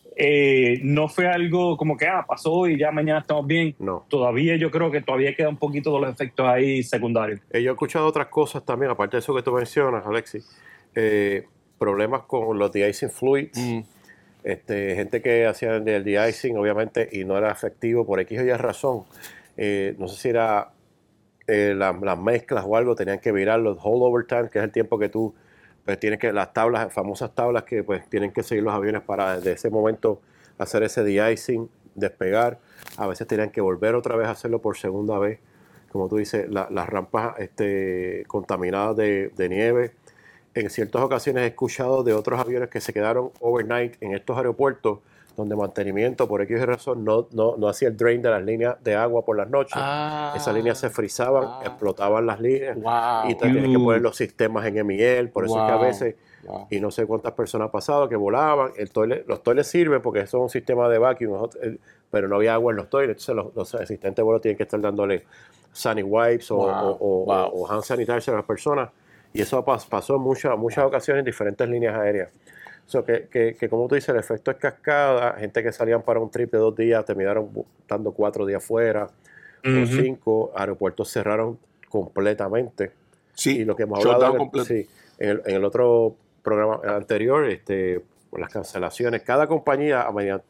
No fue algo como que pasó y ya mañana estamos bien. No. Todavía yo creo que todavía queda un poquito de los efectos ahí secundarios. Yo he escuchado otras cosas también, aparte de eso que tú mencionas, Alexis, problemas con los de-icing fluids, gente que hacía el de-icing obviamente y no era efectivo por X o Y razón. No sé si era las mezclas o algo, tenían que virar los holdover time, que es el tiempo que tú pues tienes que, las tablas, famosas tablas que pues tienen que seguir los aviones para desde ese momento hacer ese de-icing, despegar. A veces tenían que volver otra vez a hacerlo por segunda vez, como tú dices, las rampas contaminadas de nieve. En ciertas ocasiones he escuchado de otros aviones que se quedaron overnight en estos aeropuertos donde mantenimiento por X razón no hacía el drain de las líneas de agua por las noches. Esas líneas se frizaban, explotaban las líneas y te tienes que poner los sistemas en MIL. Por eso es que a veces, y no sé cuántas personas ha pasado que volaban, los toilets sirven porque son un sistema de vacuum, pero no había agua en los toilets. Entonces los asistentes de vuelo tienen que estar dándole Sunny Wipes o hand sanitizer a las personas. Y eso pasó en muchas ocasiones en diferentes líneas aéreas. Que como tú dices, el efecto es cascada. Gente que salían para un trip de 2 días terminaron estando 4 días fuera o 5. Aeropuertos cerraron completamente. Sí, y lo que hemos hablado en el otro programa anterior, las cancelaciones. Cada compañía,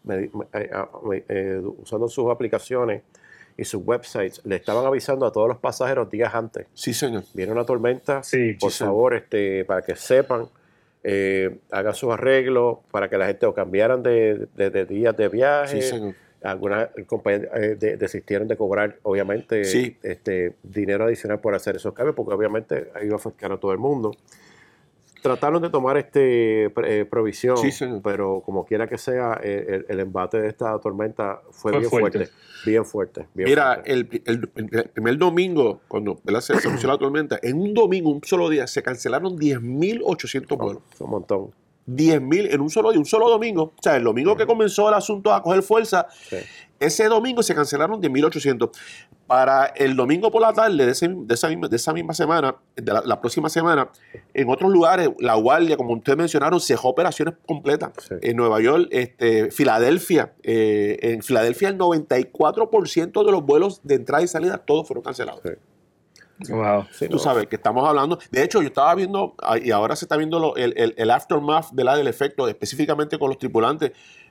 usando sus aplicaciones y sus websites, le estaban avisando a todos los pasajeros días antes. Sí, señor. Viene una tormenta, por favor, para que sepan. Hagan sus arreglos para que la gente o cambiaran de días de viaje. Algunas compañías desistieron de cobrar, obviamente, dinero adicional por hacer esos cambios, porque obviamente iba a afectar a todo el mundo. Trataron de tomar provisión, pero como quiera que sea, el embate de esta tormenta fue bien fuerte. Bien fuerte. Mira, el primer domingo, cuando se anunció la tormenta, en un domingo, un solo día, se cancelaron 10.800 vuelos. Un montón. 10,000 en un solo día, un solo domingo. O sea, el domingo que comenzó el asunto a coger fuerza, ese domingo se cancelaron 10,800. Para el domingo por la tarde de esa misma semana, de la próxima semana, en otros lugares, La Guardia, como ustedes mencionaron, cejó operaciones completas. En Nueva York, Filadelfia. En Filadelfia, el 94% de los vuelos de entrada y salida, todos fueron cancelados. Wow. Tú sabes que estamos hablando. De hecho, yo estaba viendo, y ahora se está viendo el aftermath del efecto, específicamente con los tripulantes.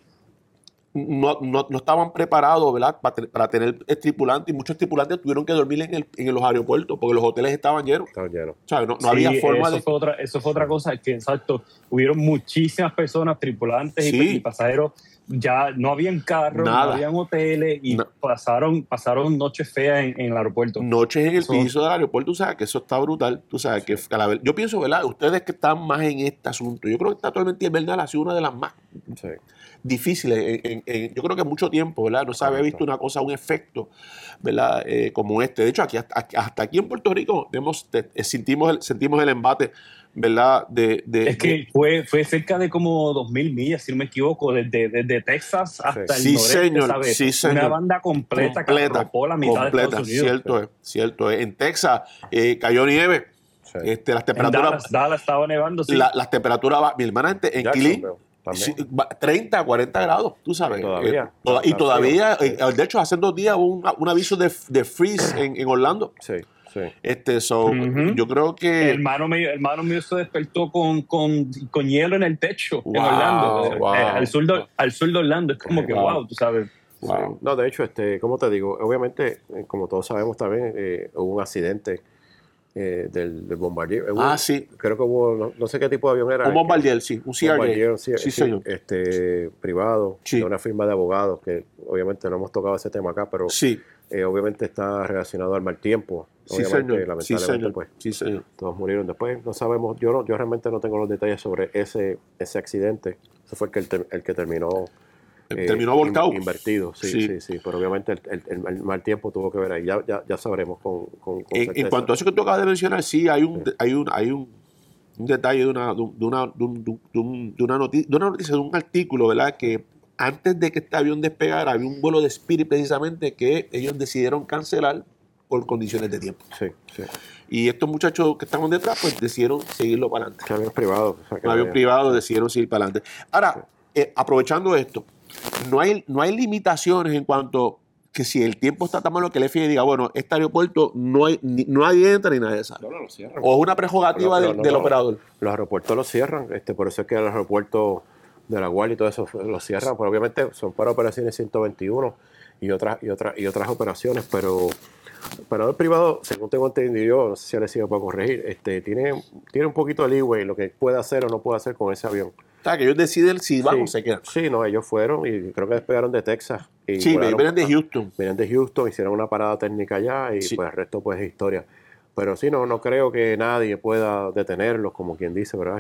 No estaban preparados, ¿verdad?, para tener tripulantes, y muchos tripulantes tuvieron que dormir en los aeropuertos porque los hoteles estaban llenos. Estaban llenos. O sea, no había forma de... Eso fue otra cosa, que exacto, hubieron muchísimas personas, tripulantes y pasajeros, ya no habían carros, no habían hoteles y pasaron noches feas en el aeropuerto. Noches en el piso del aeropuerto, tú sabes que eso está brutal. Tú sabes que yo pienso, ¿verdad?, ustedes que están más en este asunto, yo creo que actualmente Bernal ha sido una de las más difíciles. Yo creo que mucho tiempo, ¿verdad?, no se había visto una cosa, un efecto, ¿verdad?, como este. De hecho, hasta aquí en Puerto Rico sentimos el embate, ¿verdad? Es que fue cerca de como 2,000 millas, si no me equivoco, desde Texas hasta el noreste, señor, ¿sabes? Sí, señor. Una banda completa que arropó la mitad de Estados Unidos. Cierto es. En Texas cayó nieve. Las temperaturas... Dallas estaba nevando, sí. Las temperaturas... Mi hermana en Quilín, 30, 40 grados, tú sabes. Todavía, de hecho, hace 2 días hubo un aviso de freeze en Orlando. Sí. Yo creo que... El hermano mío se despertó con hielo en el techo en Orlando, al sur de Orlando. Es como que wow, tú sabes. Wow. No, de hecho, como te digo, obviamente, como todos sabemos también, hubo un accidente del Bombardier. Sí. Creo que hubo, no sé qué tipo de avión era. Un Bombardier, sí. Un CRJ. Sí, señor. Privado, de una firma de abogados, que obviamente no hemos tocado ese tema acá, pero obviamente está relacionado al mal tiempo. Obviamente, lamentablemente, pues, todos murieron después. No sabemos, yo realmente no tengo los detalles sobre ese accidente. Ese fue el que terminó volcado. Invertido, sí. Pero obviamente el mal tiempo tuvo que ver ahí. Ya sabremos con en cuanto a eso que tú acabas de mencionar, sí, hay un detalle de una noticia, de un artículo, ¿verdad?, que antes de que este avión despegara, había un vuelo de Spirit precisamente que ellos decidieron cancelar por condiciones de tiempo. Sí. Y estos muchachos que estaban detrás, pues decidieron seguirlo para adelante. Aviones privados. Aviones privados decidieron seguir para adelante. Ahora, aprovechando esto, no hay limitaciones en cuanto que si el tiempo está tan malo que el FAA diga, bueno, este aeropuerto no hay entra ni nadie sale. No lo cierran. O es una prerrogativa del operador. Los aeropuertos los cierran, por eso es que el aeropuerto de La Guardia y todo eso los cierran, pero obviamente son para operaciones 121 y otras operaciones, pero el operador privado, según tengo entendido, no sé si Alessio puede corregir, tiene un poquito de leeway lo que puede hacer o no puede hacer con ese avión. O sea, que ellos deciden si van o se quedan. Sí, no, ellos fueron y creo que despegaron de Texas. Y vienen de Houston. Vienen de Houston, hicieron una parada técnica allá y pues el resto pues es historia. Pero sí, no creo que nadie pueda detenerlos, como quien dice, ¿verdad?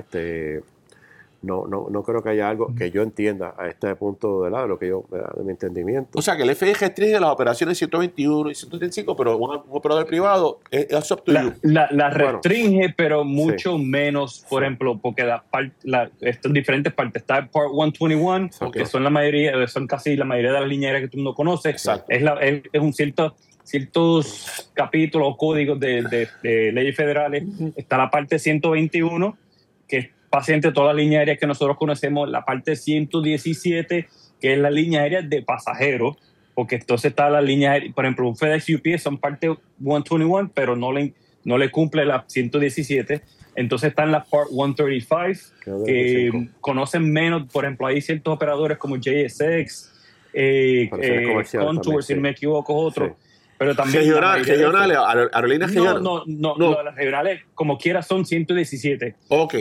No creo que haya algo que yo entienda a este punto de mi entendimiento. O sea, que el FAA restringe las operaciones 121 y 135, pero un operador privado es up to you. La restringe, pero mucho menos, por ejemplo, porque estas diferentes partes. Está el Part 121, que son casi la mayoría de las líneas aéreas que tú no conoces. Exacto. Es un ciertos capítulos o códigos de leyes federales. Está la parte 121, que es paciente todas las líneas aéreas que nosotros conocemos, la parte 117, que es la línea aérea de pasajeros, porque entonces está la línea aérea, por ejemplo, un FedEx UPS son parte 121, pero no le cumple la 117. Entonces están las Part 135, que conocen menos, por ejemplo, hay ciertos operadores como JSX, Contour, si no me equivoco, otro. Sí. Pero también regionales, aerolíneas regionales. No, las regionales como quiera son 117. Ok.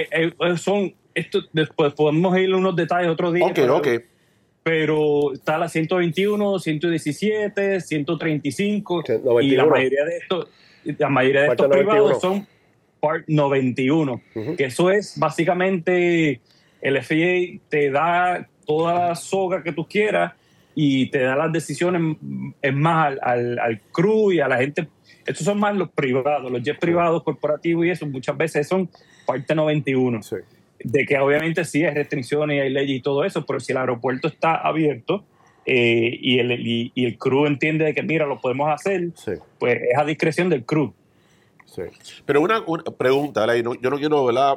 Después podemos ir a unos detalles otro día. Ok. Pero está la 121, 117, 135 y la mayoría de estos privados son Part 91, que eso es básicamente el FAA te da toda la soga que tú quieras y te da las decisiones, es más al crew y a la gente. Estos son más los privados, los jets privados, corporativos y eso, muchas veces son parte 91. Sí. de que obviamente sí hay restricciones y hay leyes y todo eso, pero si el aeropuerto está abierto y el crew entiende de que, mira, lo podemos hacer, pues es a discreción del crew. Sí. Pero una pregunta, ¿verdad? Yo no quiero, ¿verdad?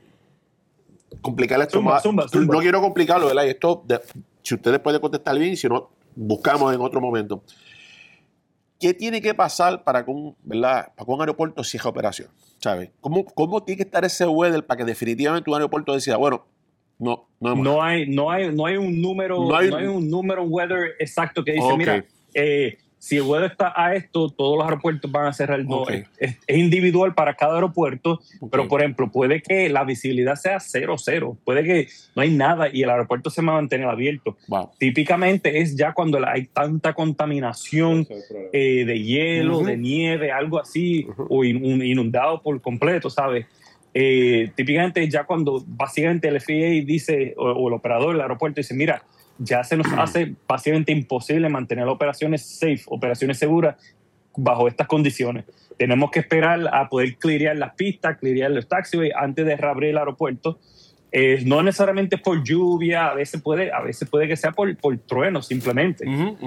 Complicar esto más. Zumba. No quiero complicarlo, ¿verdad? Y esto, si ustedes pueden contestar bien, si no, buscamos en otro momento. ¿Qué tiene que pasar para que un aeropuerto cierre operación? ¿Sabes? ¿Cómo tiene que estar ese weather para que definitivamente un aeropuerto decida, bueno, no hay un número, no hay un número weather exacto que dice, mira, si el weather está a esto, todos los aeropuertos van a cerrar. No, es individual para cada aeropuerto, pero por ejemplo, puede que la visibilidad sea 0-0, puede que no hay nada y el aeropuerto se va a mantener abierto. Wow. Típicamente es ya cuando hay tanta contaminación de hielo, de nieve, algo así, o inundado por completo, ¿sabes? Típicamente es ya cuando básicamente el FAA dice, o el operador del aeropuerto dice, mira, ya se nos hace básicamente imposible mantener operaciones safe, operaciones seguras bajo estas condiciones. Tenemos que esperar a poder clearear las pistas, clearear los taxiways antes de reabrir el aeropuerto. No necesariamente por lluvia, a veces puede que sea por trueno simplemente.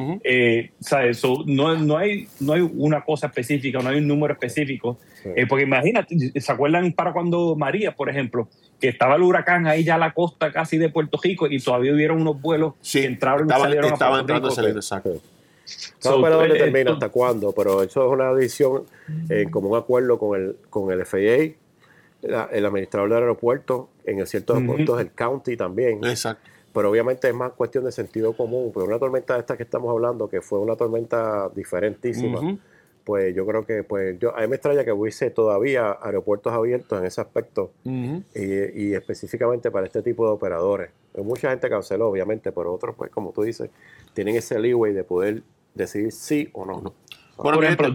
¿Sabes? No hay una cosa específica, no hay un número específico. Porque imagínate, ¿se acuerdan para cuando María, por ejemplo, que estaba el huracán ahí ya a la costa casi de Puerto Rico y todavía huvieron unos vuelos que entraron y salieron a Puerto Rico? Cada operador determina hasta cuándo, pero eso es una decisión en común acuerdo con el FAA, el administrador del aeropuerto, en ciertos aeropuertos el county también. Exacto. Pero obviamente es más cuestión de sentido común. Pero una tormenta de esta que estamos hablando, que fue una tormenta diferentísima, pues yo creo que a mí me extraña que hubiese todavía aeropuertos abiertos en ese aspecto y específicamente para este tipo de operadores. Mucha gente canceló, obviamente, pero otros, pues como tú dices, tienen ese leeway de poder decidir sí o no. Bueno, por ejemplo,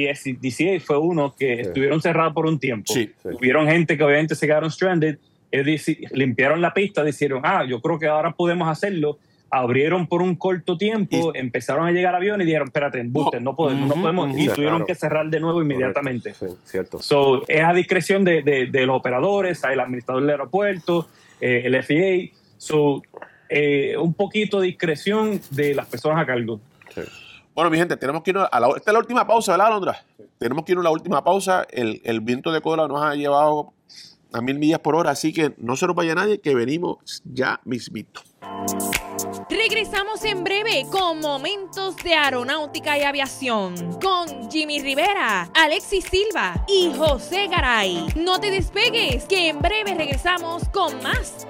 DCA fue uno que estuvieron cerrados por un tiempo. Hubieron gente que obviamente se quedaron stranded, limpiaron la pista, dijeron, yo creo que ahora podemos hacerlo. Abrieron por un corto tiempo, empezaron a llegar aviones y dijeron, espérate, embuste, no podemos, y tuvieron que cerrar de nuevo inmediatamente. Cierto. Es a discreción de los operadores, el administrador del aeropuerto, el FAA, un poquito de discreción de las personas a cargo. Bueno, mi gente, tenemos que ir esta es la última pausa, ¿verdad, Alondra? Tenemos que ir a la última pausa. El viento de cola nos ha llevado a 1000 millas por hora, así que no se nos vaya nadie, que venimos ya mismito. Regresamos en breve con Momentos de Aeronáutica y Aviación con Jimmy Rivera, Alexis Silva y José Garay. No te despegues, que en breve regresamos con más.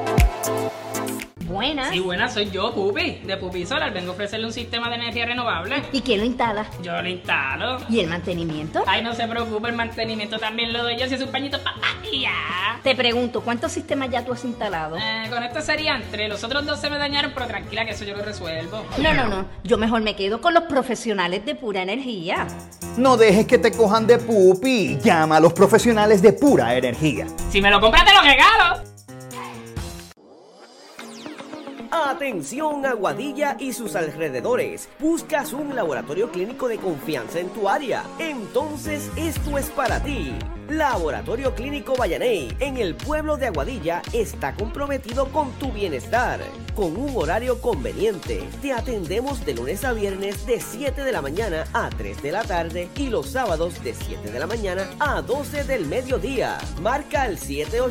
Buenas. Sí, buenas, soy yo, Pupi, de Pupi Solar. Vengo a ofrecerle un sistema de energía renovable. ¿Y quién lo instala? Yo lo instalo. ¿Y el mantenimiento? Ay, no se preocupe, el mantenimiento también lo doy yo, si es un pañito ya. Te pregunto, ¿cuántos sistemas ya tú has instalado? Con esto serían 3, los otros 2 se me dañaron, pero tranquila que eso yo lo resuelvo. No, yo mejor me quedo con los profesionales de Pura Energía. No dejes que te cojan de pupi, llama a los profesionales de Pura Energía. Si me lo compras te lo regalo. Atención Aguadilla y sus alrededores. ¿Buscas un laboratorio clínico de confianza en tu área? Entonces esto es para ti. Laboratorio Clínico Vallaney, en el pueblo de Aguadilla, está comprometido con tu bienestar. Con un horario conveniente, te atendemos de lunes a viernes de 7 de la mañana a 3 de la tarde y los sábados de 7 de la mañana a 12 del mediodía. Marca al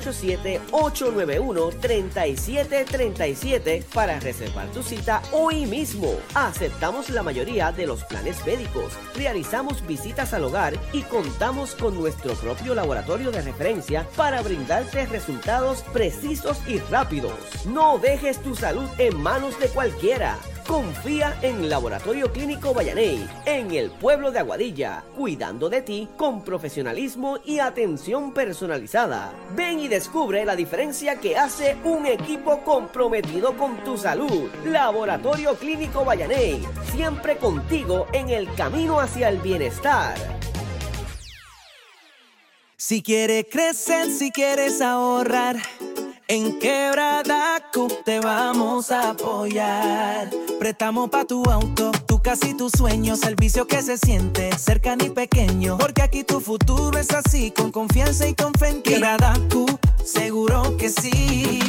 787-891-3737 para reservar tu cita hoy mismo. Aceptamos la mayoría de los planes médicos, realizamos visitas al hogar y contamos con nuestro propio laboratorio de referencia para brindarte resultados precisos y rápidos. No dejes tu salud en manos de cualquiera. Confía en Laboratorio Clínico Vallaney, en el pueblo de Aguadilla, cuidando de ti con profesionalismo y atención personalizada. Ven y descubre la diferencia que hace un equipo comprometido con tu salud. Laboratorio Clínico Vallaney, siempre contigo en el camino hacia el bienestar. Si quieres crecer, si quieres ahorrar, en Quebrada Coop te vamos a apoyar. Prestamos pa' tu auto, tu tu casa y tus sueños, servicio que se siente cercano y pequeño. Porque aquí tu futuro es así, con confianza y con fe en ti. Quebrada Q, seguro que sí.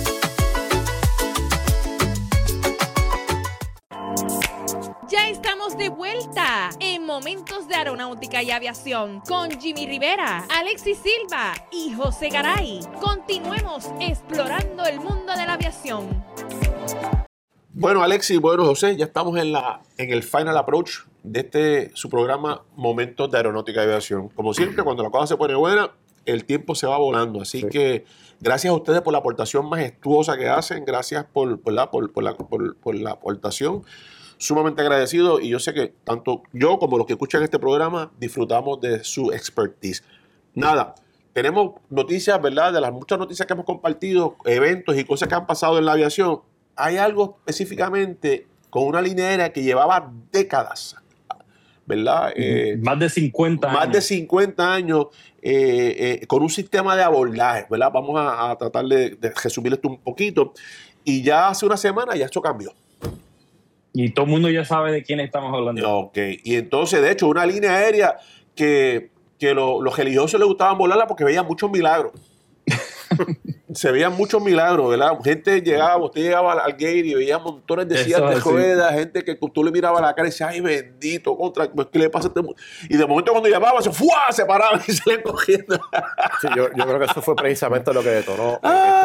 Ya estamos de vuelta en Momentos de Aeronáutica y Aviación con Jimmy Rivera, Alexis Silva y José Garay. Continuemos explorando el mundo de la aviación. Bueno, Alexis, bueno, José, ya estamos en el final approach de su programa Momentos de Aeronáutica y Aviación. Como siempre, cuando la cosa se pone buena, el tiempo se va volando. Así que gracias a ustedes por la aportación majestuosa que hacen. Gracias por la aportación. Sumamente agradecido, y yo sé que tanto yo como los que escuchan este programa disfrutamos de su expertise. Nada, tenemos noticias, ¿verdad? De las muchas noticias que hemos compartido, eventos y cosas que han pasado en la aviación. Hay algo específicamente con una línea aérea que llevaba décadas, ¿verdad? Más de 50 años. Más de 50 años con un sistema de abordaje, ¿verdad? Vamos a tratar de resumir esto un poquito. Y ya hace una semana ya esto cambió. Y todo el mundo ya sabe de quién estamos hablando. Ok, y entonces, de hecho, una línea aérea que los religiosos les gustaban volarla porque veían muchos milagros. Se veían muchos milagros, ¿verdad? Gente llegaba, usted llegaba al gate y veía montones de sillas de ruedas, gente que tú le mirabas la cara y decías, ay, bendito, ¿qué le pasa a este mundo? Y de momento cuando llamaban, se paraban y salían cogiendo. Sí, yo creo que eso fue precisamente lo que detonó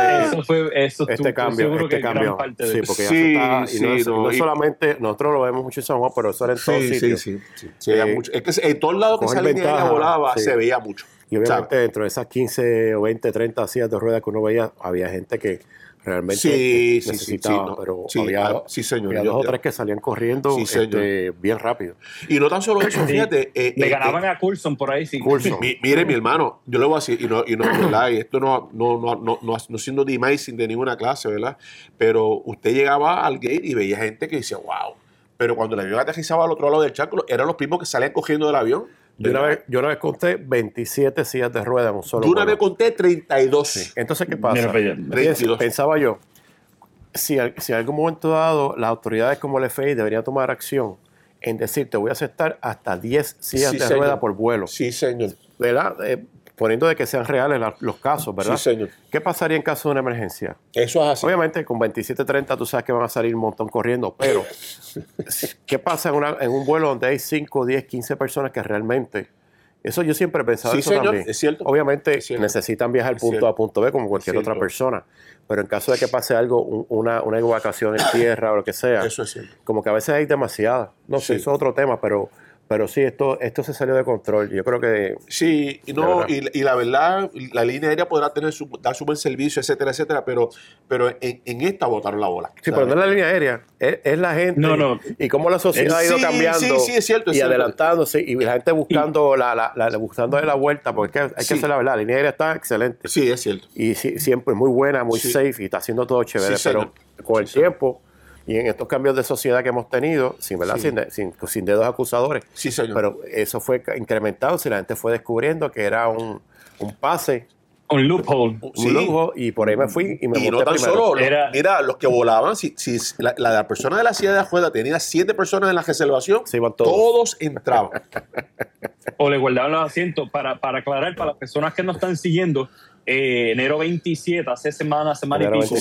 este cambio. Sí, porque ya se está, y no solamente, nosotros lo vemos mucho en San Juan, pero eso era en todos sitios. Sí. Es que en todos lados que esa línea volaba, se veía mucho. Y obviamente dentro de esas 15 o 20, 30 sillas de ruedas que uno veía, había gente que realmente necesitaba, pero había dos o tres que salían corriendo bien rápido. Y no tan solo eso, fíjate. Le ganaban a Coulson por ahí, sí. Mire, mi hermano, yo le voy a decir, ¿verdad? Y esto no siendo demazing de ninguna clase, ¿verdad? Pero usted llegaba al gate y veía gente que decía, wow. Pero cuando el avión aterrizaba al otro lado del charco, eran los primos que salían cogiendo del avión. Yo una vez conté 27 sillas de ruedas en un solo. Yo una vez conté 32. Sí. Entonces, ¿qué pasa? Pensaba yo, si en algún momento dado las autoridades como el FAA deberían tomar acción en decir, te voy a aceptar hasta 10 sillas de ruedas por vuelo. Sí, señor. ¿Verdad? Poniendo de que sean reales los casos, ¿verdad? Sí, señor. ¿Qué pasaría en caso de una emergencia? Eso es así. Obviamente, con 27-30 tú sabes que van a salir un montón corriendo, pero ¿qué pasa en un vuelo donde hay 5, 10, 15 personas que realmente... Eso yo siempre he pensado eso señor, también. Es cierto. Obviamente es cierto. necesitan viajar punto A, punto B como cualquier otra persona, pero en caso de que pase algo, una evacuación en tierra o lo que sea, eso es cierto. Como que a veces hay demasiadas. No sé, eso es otro tema, pero sí, esto se salió de control. Yo creo que... Sí, y la verdad, la línea aérea podrá dar su buen servicio, etcétera, etcétera, pero en esta botaron la bola. Sí, pero no es la línea aérea, es la gente. No. Y cómo la sociedad ha ido cambiando. Sí, es cierto. Adelantándose, y la gente buscando buscando la vuelta, porque hay que hacer la verdad. La línea aérea está excelente. Sí, es cierto. Y siempre muy buena, muy safe, y está haciendo todo chévere. Pero con el tiempo... Y en estos cambios de sociedad que hemos tenido, sin dedos acusadores, pero eso fue incrementado, si la gente fue descubriendo que era un pase, un loophole, y por ahí me fui y me monté no tan primero. Solo, mira, los que volaban, si la persona de la silla de afuera tenía 7 personas en la reservación, todos entraban. O le guardaban los asientos. Para aclarar, para las personas que nos están siguiendo, enero 27, hace semana y pico,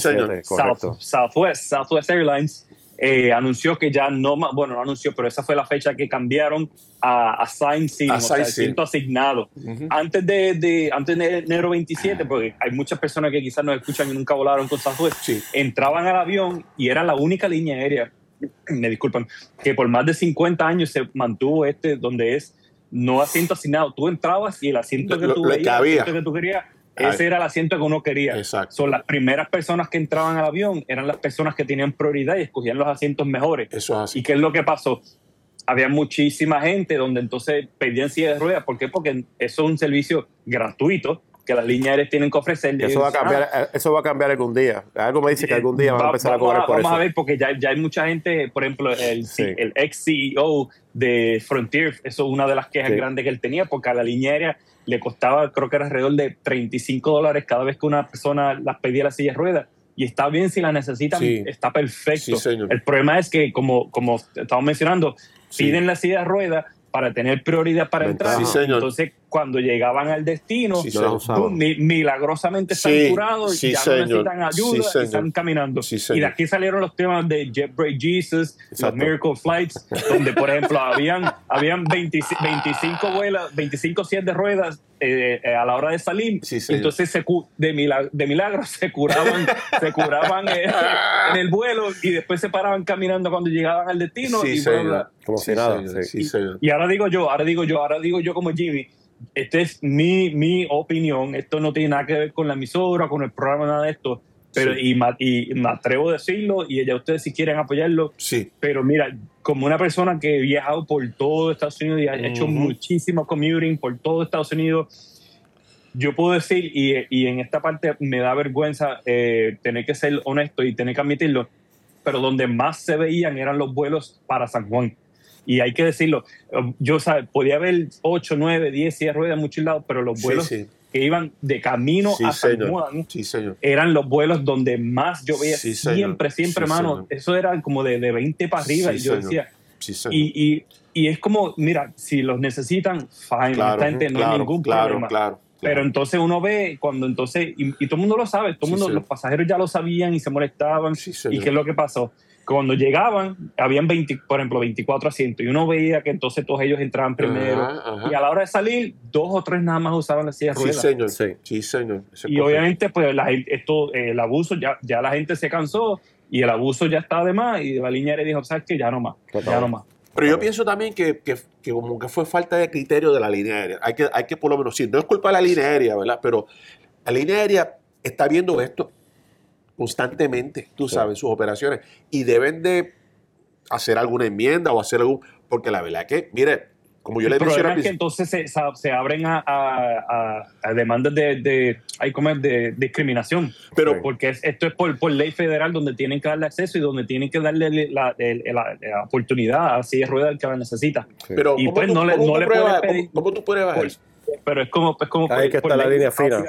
Southwest Airlines anunció que ya no anunció, pero esa fue la fecha que cambiaron a assigned seating, o sea, asiento asignado. Antes de enero 27, porque hay muchas personas que quizás nos escuchan y nunca volaron con Southwest, entraban al avión y era la única línea aérea, me disculpan, que por más de 50 años se mantuvo donde es no asiento asignado. Tú entrabas y el asiento que tú veías, el asiento que tú querías, ese era el asiento que uno quería. Exacto. Son las primeras personas que entraban al avión, eran las personas que tenían prioridad y escogían los asientos mejores. Eso es así. ¿Y qué es lo que pasó? Había muchísima gente donde entonces pedían silla de ruedas. ¿Por qué? Porque eso es un servicio gratuito que las líneas aéreas tienen que ofrecer. Eso va a cambiar algún día. Algo me dice que algún día van a empezar a cobrar por eso. Vamos a ver, porque ya hay mucha gente, por ejemplo, el ex CEO de Frontier, eso es una de las quejas grandes que él tenía, porque a la línea aérea le costaba, creo que era alrededor de $35 cada vez que una persona las pedía la silla de ruedas. y está bien si la necesitan, Sí. está perfecto. Sí, señor. El problema es que, como estamos mencionando, Sí. piden la silla de ruedas para tener prioridad para entrar. Sí, señor. Entonces, cuando llegaban al destino, Sí, señor. milagrosamente están Sí, curados, sí, ya señor. no necesitan ayuda, Sí, y señor. están caminando. Sí, señor. Y de aquí salieron los temas de Jetbreak Jesus, los Exacto. Miracle Flights, donde, por ejemplo, habían 25 vuelas, 25 sillas de ruedas a la hora de salir. Sí, señor. Entonces, de milagro se curaban en el vuelo y después se paraban caminando cuando llegaban al destino. Sí, y señor. bla, bla. Como Sí, si nada. señor. Sí. Sí, señor. Y ahora digo yo como Jimmy, esta es mi opinión, esto no tiene nada que ver con la emisora, con el programa, nada de esto, pero Sí. y me atrevo a decirlo, y ya ustedes si quieren apoyarlo, Sí. pero mira, como una persona que he viajado por todo Estados Unidos y ha hecho muchísimo commuting por todo Estados Unidos, yo puedo decir, y en esta parte me da vergüenza tener que ser honesto y tener que admitirlo, pero donde más se veían eran los vuelos para San Juan. Y hay que decirlo, yo podía ver 8, 9, 10 sillas de ruedas en muchos lados, pero los vuelos Sí, sí. que iban de camino Sí, a San señor. Juan Sí, señor. eran los vuelos donde más yo veía Sí, señor. siempre, Sí, mano. señor. Eso era como de 20 para arriba. Sí, y yo señor. decía, Sí, señor. y es como, mira, si los necesitan, fine, Claro, esta gente no hay ningún problema. Claro. Pero entonces uno ve cuando entonces, y todo el mundo lo sabe, todo el Sí, mundo, señor. los pasajeros ya lo sabían y se molestaban. Sí, ¿Y señor. qué es lo que pasó? Cuando llegaban, habían por ejemplo, 24 asientos y uno veía que entonces todos ellos entraban primero. Ajá. Y a la hora de salir, 2 o 3 nada más usaban la silla de Sí, ruedas. señor. Sí. Sí, señor. Eso es Y correcto. obviamente, pues el abuso, ya la gente se cansó y el abuso ya está de más. Y la línea aérea dijo, ¿sabes qué? Ya no más. Total. Ya no más. Pero yo pienso también que como que fue falta de criterio de la línea aérea. Hay que por lo menos, sí, no es culpa de la línea aérea, ¿verdad? Pero la línea aérea está viendo esto constantemente, tú sabes, sus operaciones. Y deben de hacer alguna enmienda o hacer algún... Porque la verdad que, mire, como yo El le mencioné problema al es que principio... entonces se abren a demandas de discriminación. Pero- porque esto es por ley federal donde tienen que darle acceso y donde tienen que darle la oportunidad a silla de ruedas al que la necesita. Pero y ¿cómo pues tú- no le cómo tú puedes pruebas- pedir. ¿Cómo tú pruebas Por- eso? Pero es como Ahí que está la ley, línea fina.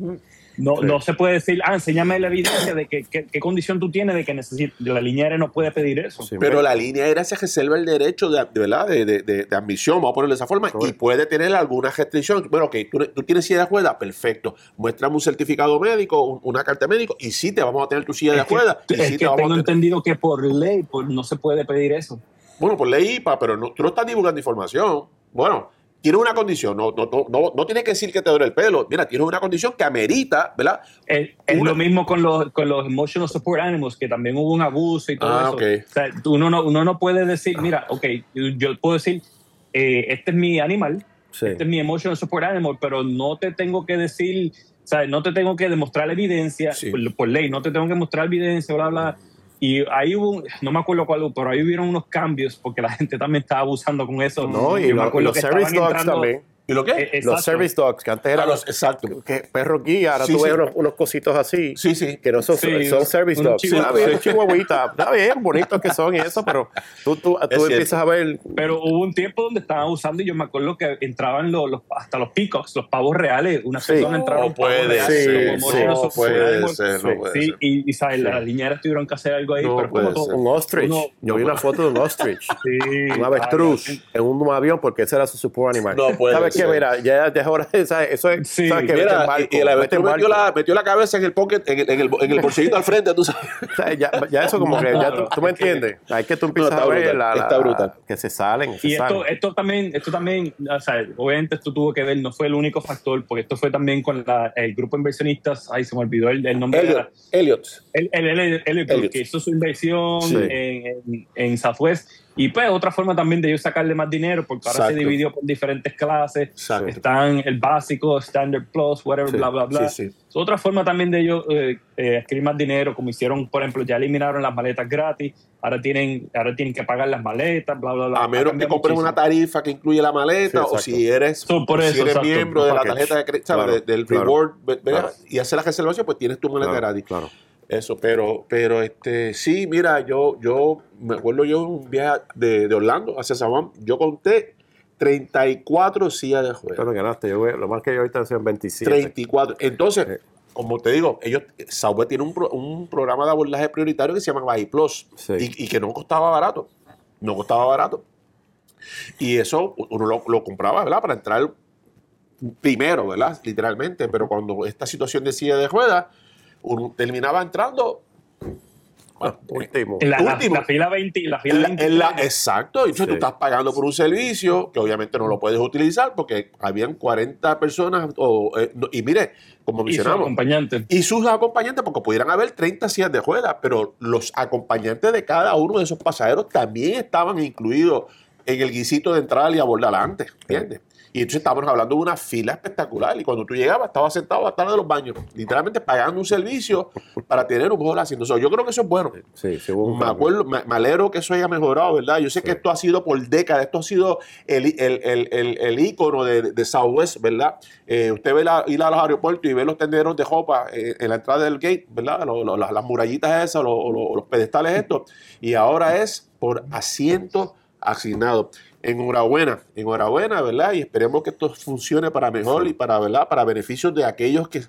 No se puede decir, enséñame la evidencia de qué condición tú tienes de que la línea aérea no puede pedir eso. Sí. Pero la línea aérea se reserva el derecho ¿verdad? De admisión, vamos a ponerlo de esa forma, y puede tener alguna restricción. Bueno, ok, tú tienes silla de ruedas, perfecto. Muéstrame un certificado médico, una carta médico, y sí te vamos a tener tu silla de ruedas. Y Es sí que te vamos tengo a tener. entendido que por ley no se puede pedir eso. Bueno, por ley IPA, pero tú no estás divulgando información. Bueno, tienes una condición, no tienes que decir que te duele el pelo. Mira, tienes una condición que amerita, ¿verdad? Es lo mismo con los emotional support animals, que también hubo un abuso y todo eso. Ok. O sea, uno no puede decir, mira, ok, yo puedo decir, este es mi animal, Sí. este es mi emotional support animal, pero no te tengo que decir, o sea, no te tengo que demostrar la evidencia, Sí. por ley, no te tengo que mostrar evidencia, bla, bla. Y ahí hubo, no me acuerdo cuál, pero ahí hubieron unos cambios porque la gente también estaba abusando con eso. No, y Yo me acuerdo los que service estaban dogs entrando- también. ¿Y lo qué? Exacto. Los service dogs, que antes eran exacto. que perros guía, ahora Sí, tú ves sí. unos cositos así, Sí, sí. que no son, Sí, son service unos dogs. chihuahuas. Está bien, chihuahuita, está bien, bonitos que son y eso, pero tú cierto. empiezas a ver... Pero hubo un tiempo donde estaban usando y yo me acuerdo que entraban hasta los peacocks, los pavos reales. Unas Sí. personas entraron No puede pavos reales, ser, como sí, morenos, no o puede animals. ser, no puede Sí, ser. y ¿sabes? Las linieras tuvieron que hacer algo ahí, No pero es puede como todo. ser. Un ostrich. Uno- Yo vi una foto de un ostrich. Sí, Un avestruz en un avión porque ese era su support animal. No puede ¿Sabes qué? ser. Mira, ya es hora de... ¿sabes? Eso es... Sí. ¿sabes qué? Vete en Mira, barco, y el vete avestruz en barco. metió la cabeza en el pocket, en el bolsillito al frente, tú sabes. O sea, ya eso como que... Ya tú me entiendes. Hay que tú empiezas está a ver brutal, está brutal. que se salen. Y esto también, o sea, obviamente esto tuvo que ver, no fue el único factor, porque esto fue también con el grupo de inversionistas, se me olvidó el nombre. Elliot. El Group, que hizo su inversión Sí. en Southwest. Y pues otra forma también de ellos sacarle más dinero, porque ahora se Exacto. dividió por diferentes clases. Exacto. Están el básico, Standard Plus, whatever, Sí, bla, bla, bla. sí, sí. Otra forma también de ellos adquirir más dinero, como hicieron, por ejemplo, ya eliminaron las maletas gratis, ahora tienen que pagar las maletas, bla, bla, bla. A menos que compres una tarifa que incluye la maleta, Sí, o si eres, por eso, exacto, miembro de la package. tarjeta de crédito, ¿sabes? Claro, del claro, reward, ¿verdad? claro. Y haces la reservación, pues tienes tu maleta gratis. Claro. Eso, pero sí, mira, yo me acuerdo yo un viaje de Orlando hacia San Juan, yo conté 34 sillas de juego. Pero ganaste. Lo más que yo ahorita son 27. 34. Entonces, como te digo, Southwest tiene un programa de abordaje prioritario que se llama Baji Plus y que no costaba barato. No costaba barato. Y eso uno lo compraba, ¿verdad? Para entrar primero, ¿verdad? Literalmente. Pero cuando esta situación de silla de ruedas, uno terminaba entrando... último. La fila 20. Exacto. Y entonces tú estás pagando por un servicio que obviamente no lo puedes utilizar porque habían 40 personas. Y mire, como mencionamos. Y sus acompañantes, porque pudieran haber 30 sillas de ruedas, pero los acompañantes de cada uno de esos pasajeros también estaban incluidos en el guisito de entrar y abordar antes. ¿Entiendes? Y entonces estábamos hablando de una fila espectacular. Y cuando tú llegabas, estabas sentado atrás de los baños, literalmente pagando un servicio para tener un mejor asiento. Yo creo que eso es bueno. Me alegro que eso haya mejorado, ¿verdad? Yo sé que esto ha sido por décadas, esto ha sido el ícono de Southwest, ¿verdad? Usted ve ir a los aeropuertos y ve los tenderos de ropa en la entrada del gate, ¿verdad? Las murallitas esas, los pedestales estos. Y ahora es por asiento asignado. Enhorabuena, ¿verdad? Y esperemos que esto funcione para mejor y para, ¿verdad? Para beneficios de aquellos que...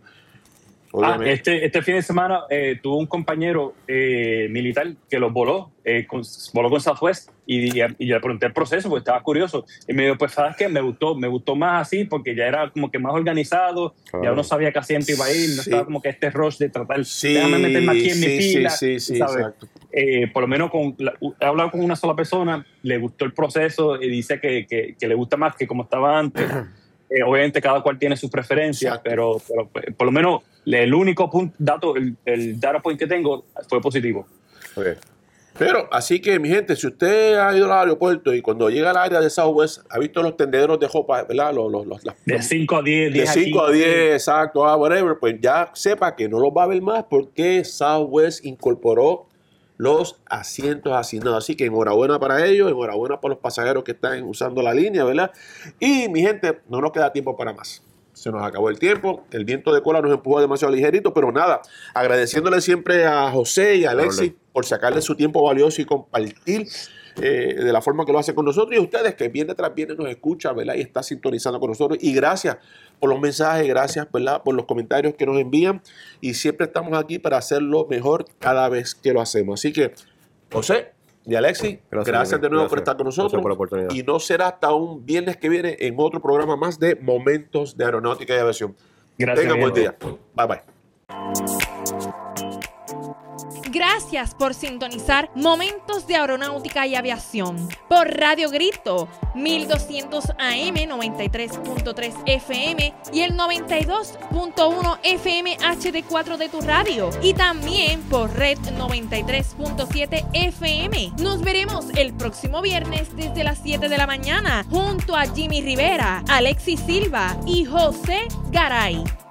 Este fin de semana tuvo un compañero militar que los voló con Southwest y le pregunté el proceso porque estaba curioso. Y me dijo, pues, ¿sabes qué? Me gustó más así porque ya era como que más organizado, ya uno sabía qué asiento iba a ir, no estaba como que este rush de tratar, déjame meterme aquí en mi fila. Exacto. Por lo menos he hablado con una sola persona, le gustó el proceso y dice que le gusta más que como estaba antes. Obviamente cada cual tiene sus preferencias, pero por lo menos el único el data point que tengo fue positivo. Okay. Pero, así que, mi gente, si usted ha ido al aeropuerto y cuando llega al área de Southwest ha visto los tendederos de ropa, ¿verdad? De 5 a 10. De 5 a 10, exacto, whatever, pues ya sepa que no los va a ver más porque Southwest incorporó los asientos asignados. Así que enhorabuena para ellos, enhorabuena para los pasajeros que están usando la línea, ¿verdad? Y, mi gente, no nos queda tiempo para más. Se nos acabó el tiempo, el viento de cola nos empujó demasiado ligerito, pero nada, agradeciéndole siempre a José y a Alexis por sacarle su tiempo valioso y compartir de la forma que lo hacen con nosotros, y a ustedes que viene tras viene nos escuchan, ¿verdad? Y está sintonizando con nosotros, y gracias por los mensajes, gracias, ¿verdad? Por los comentarios que nos envían, y siempre estamos aquí para hacerlo mejor cada vez que lo hacemos. Así que, José y Alexis, gracias de nuevo por estar con nosotros, por la oportunidad. Y no será hasta un viernes que viene en otro programa más de Momentos de Aeronáutica y Aviación. Gracias. Tengan buen día. Bye bye. Gracias por sintonizar Momentos de Aeronáutica y Aviación por Radio Grito 1200 AM 93.3 FM y el 92.1 FM HD4 de tu radio, y también por Red 93.7 FM. Nos veremos el próximo viernes desde las 7 de la mañana junto a Jimmy Rivera, Alexis Silva y José Garay.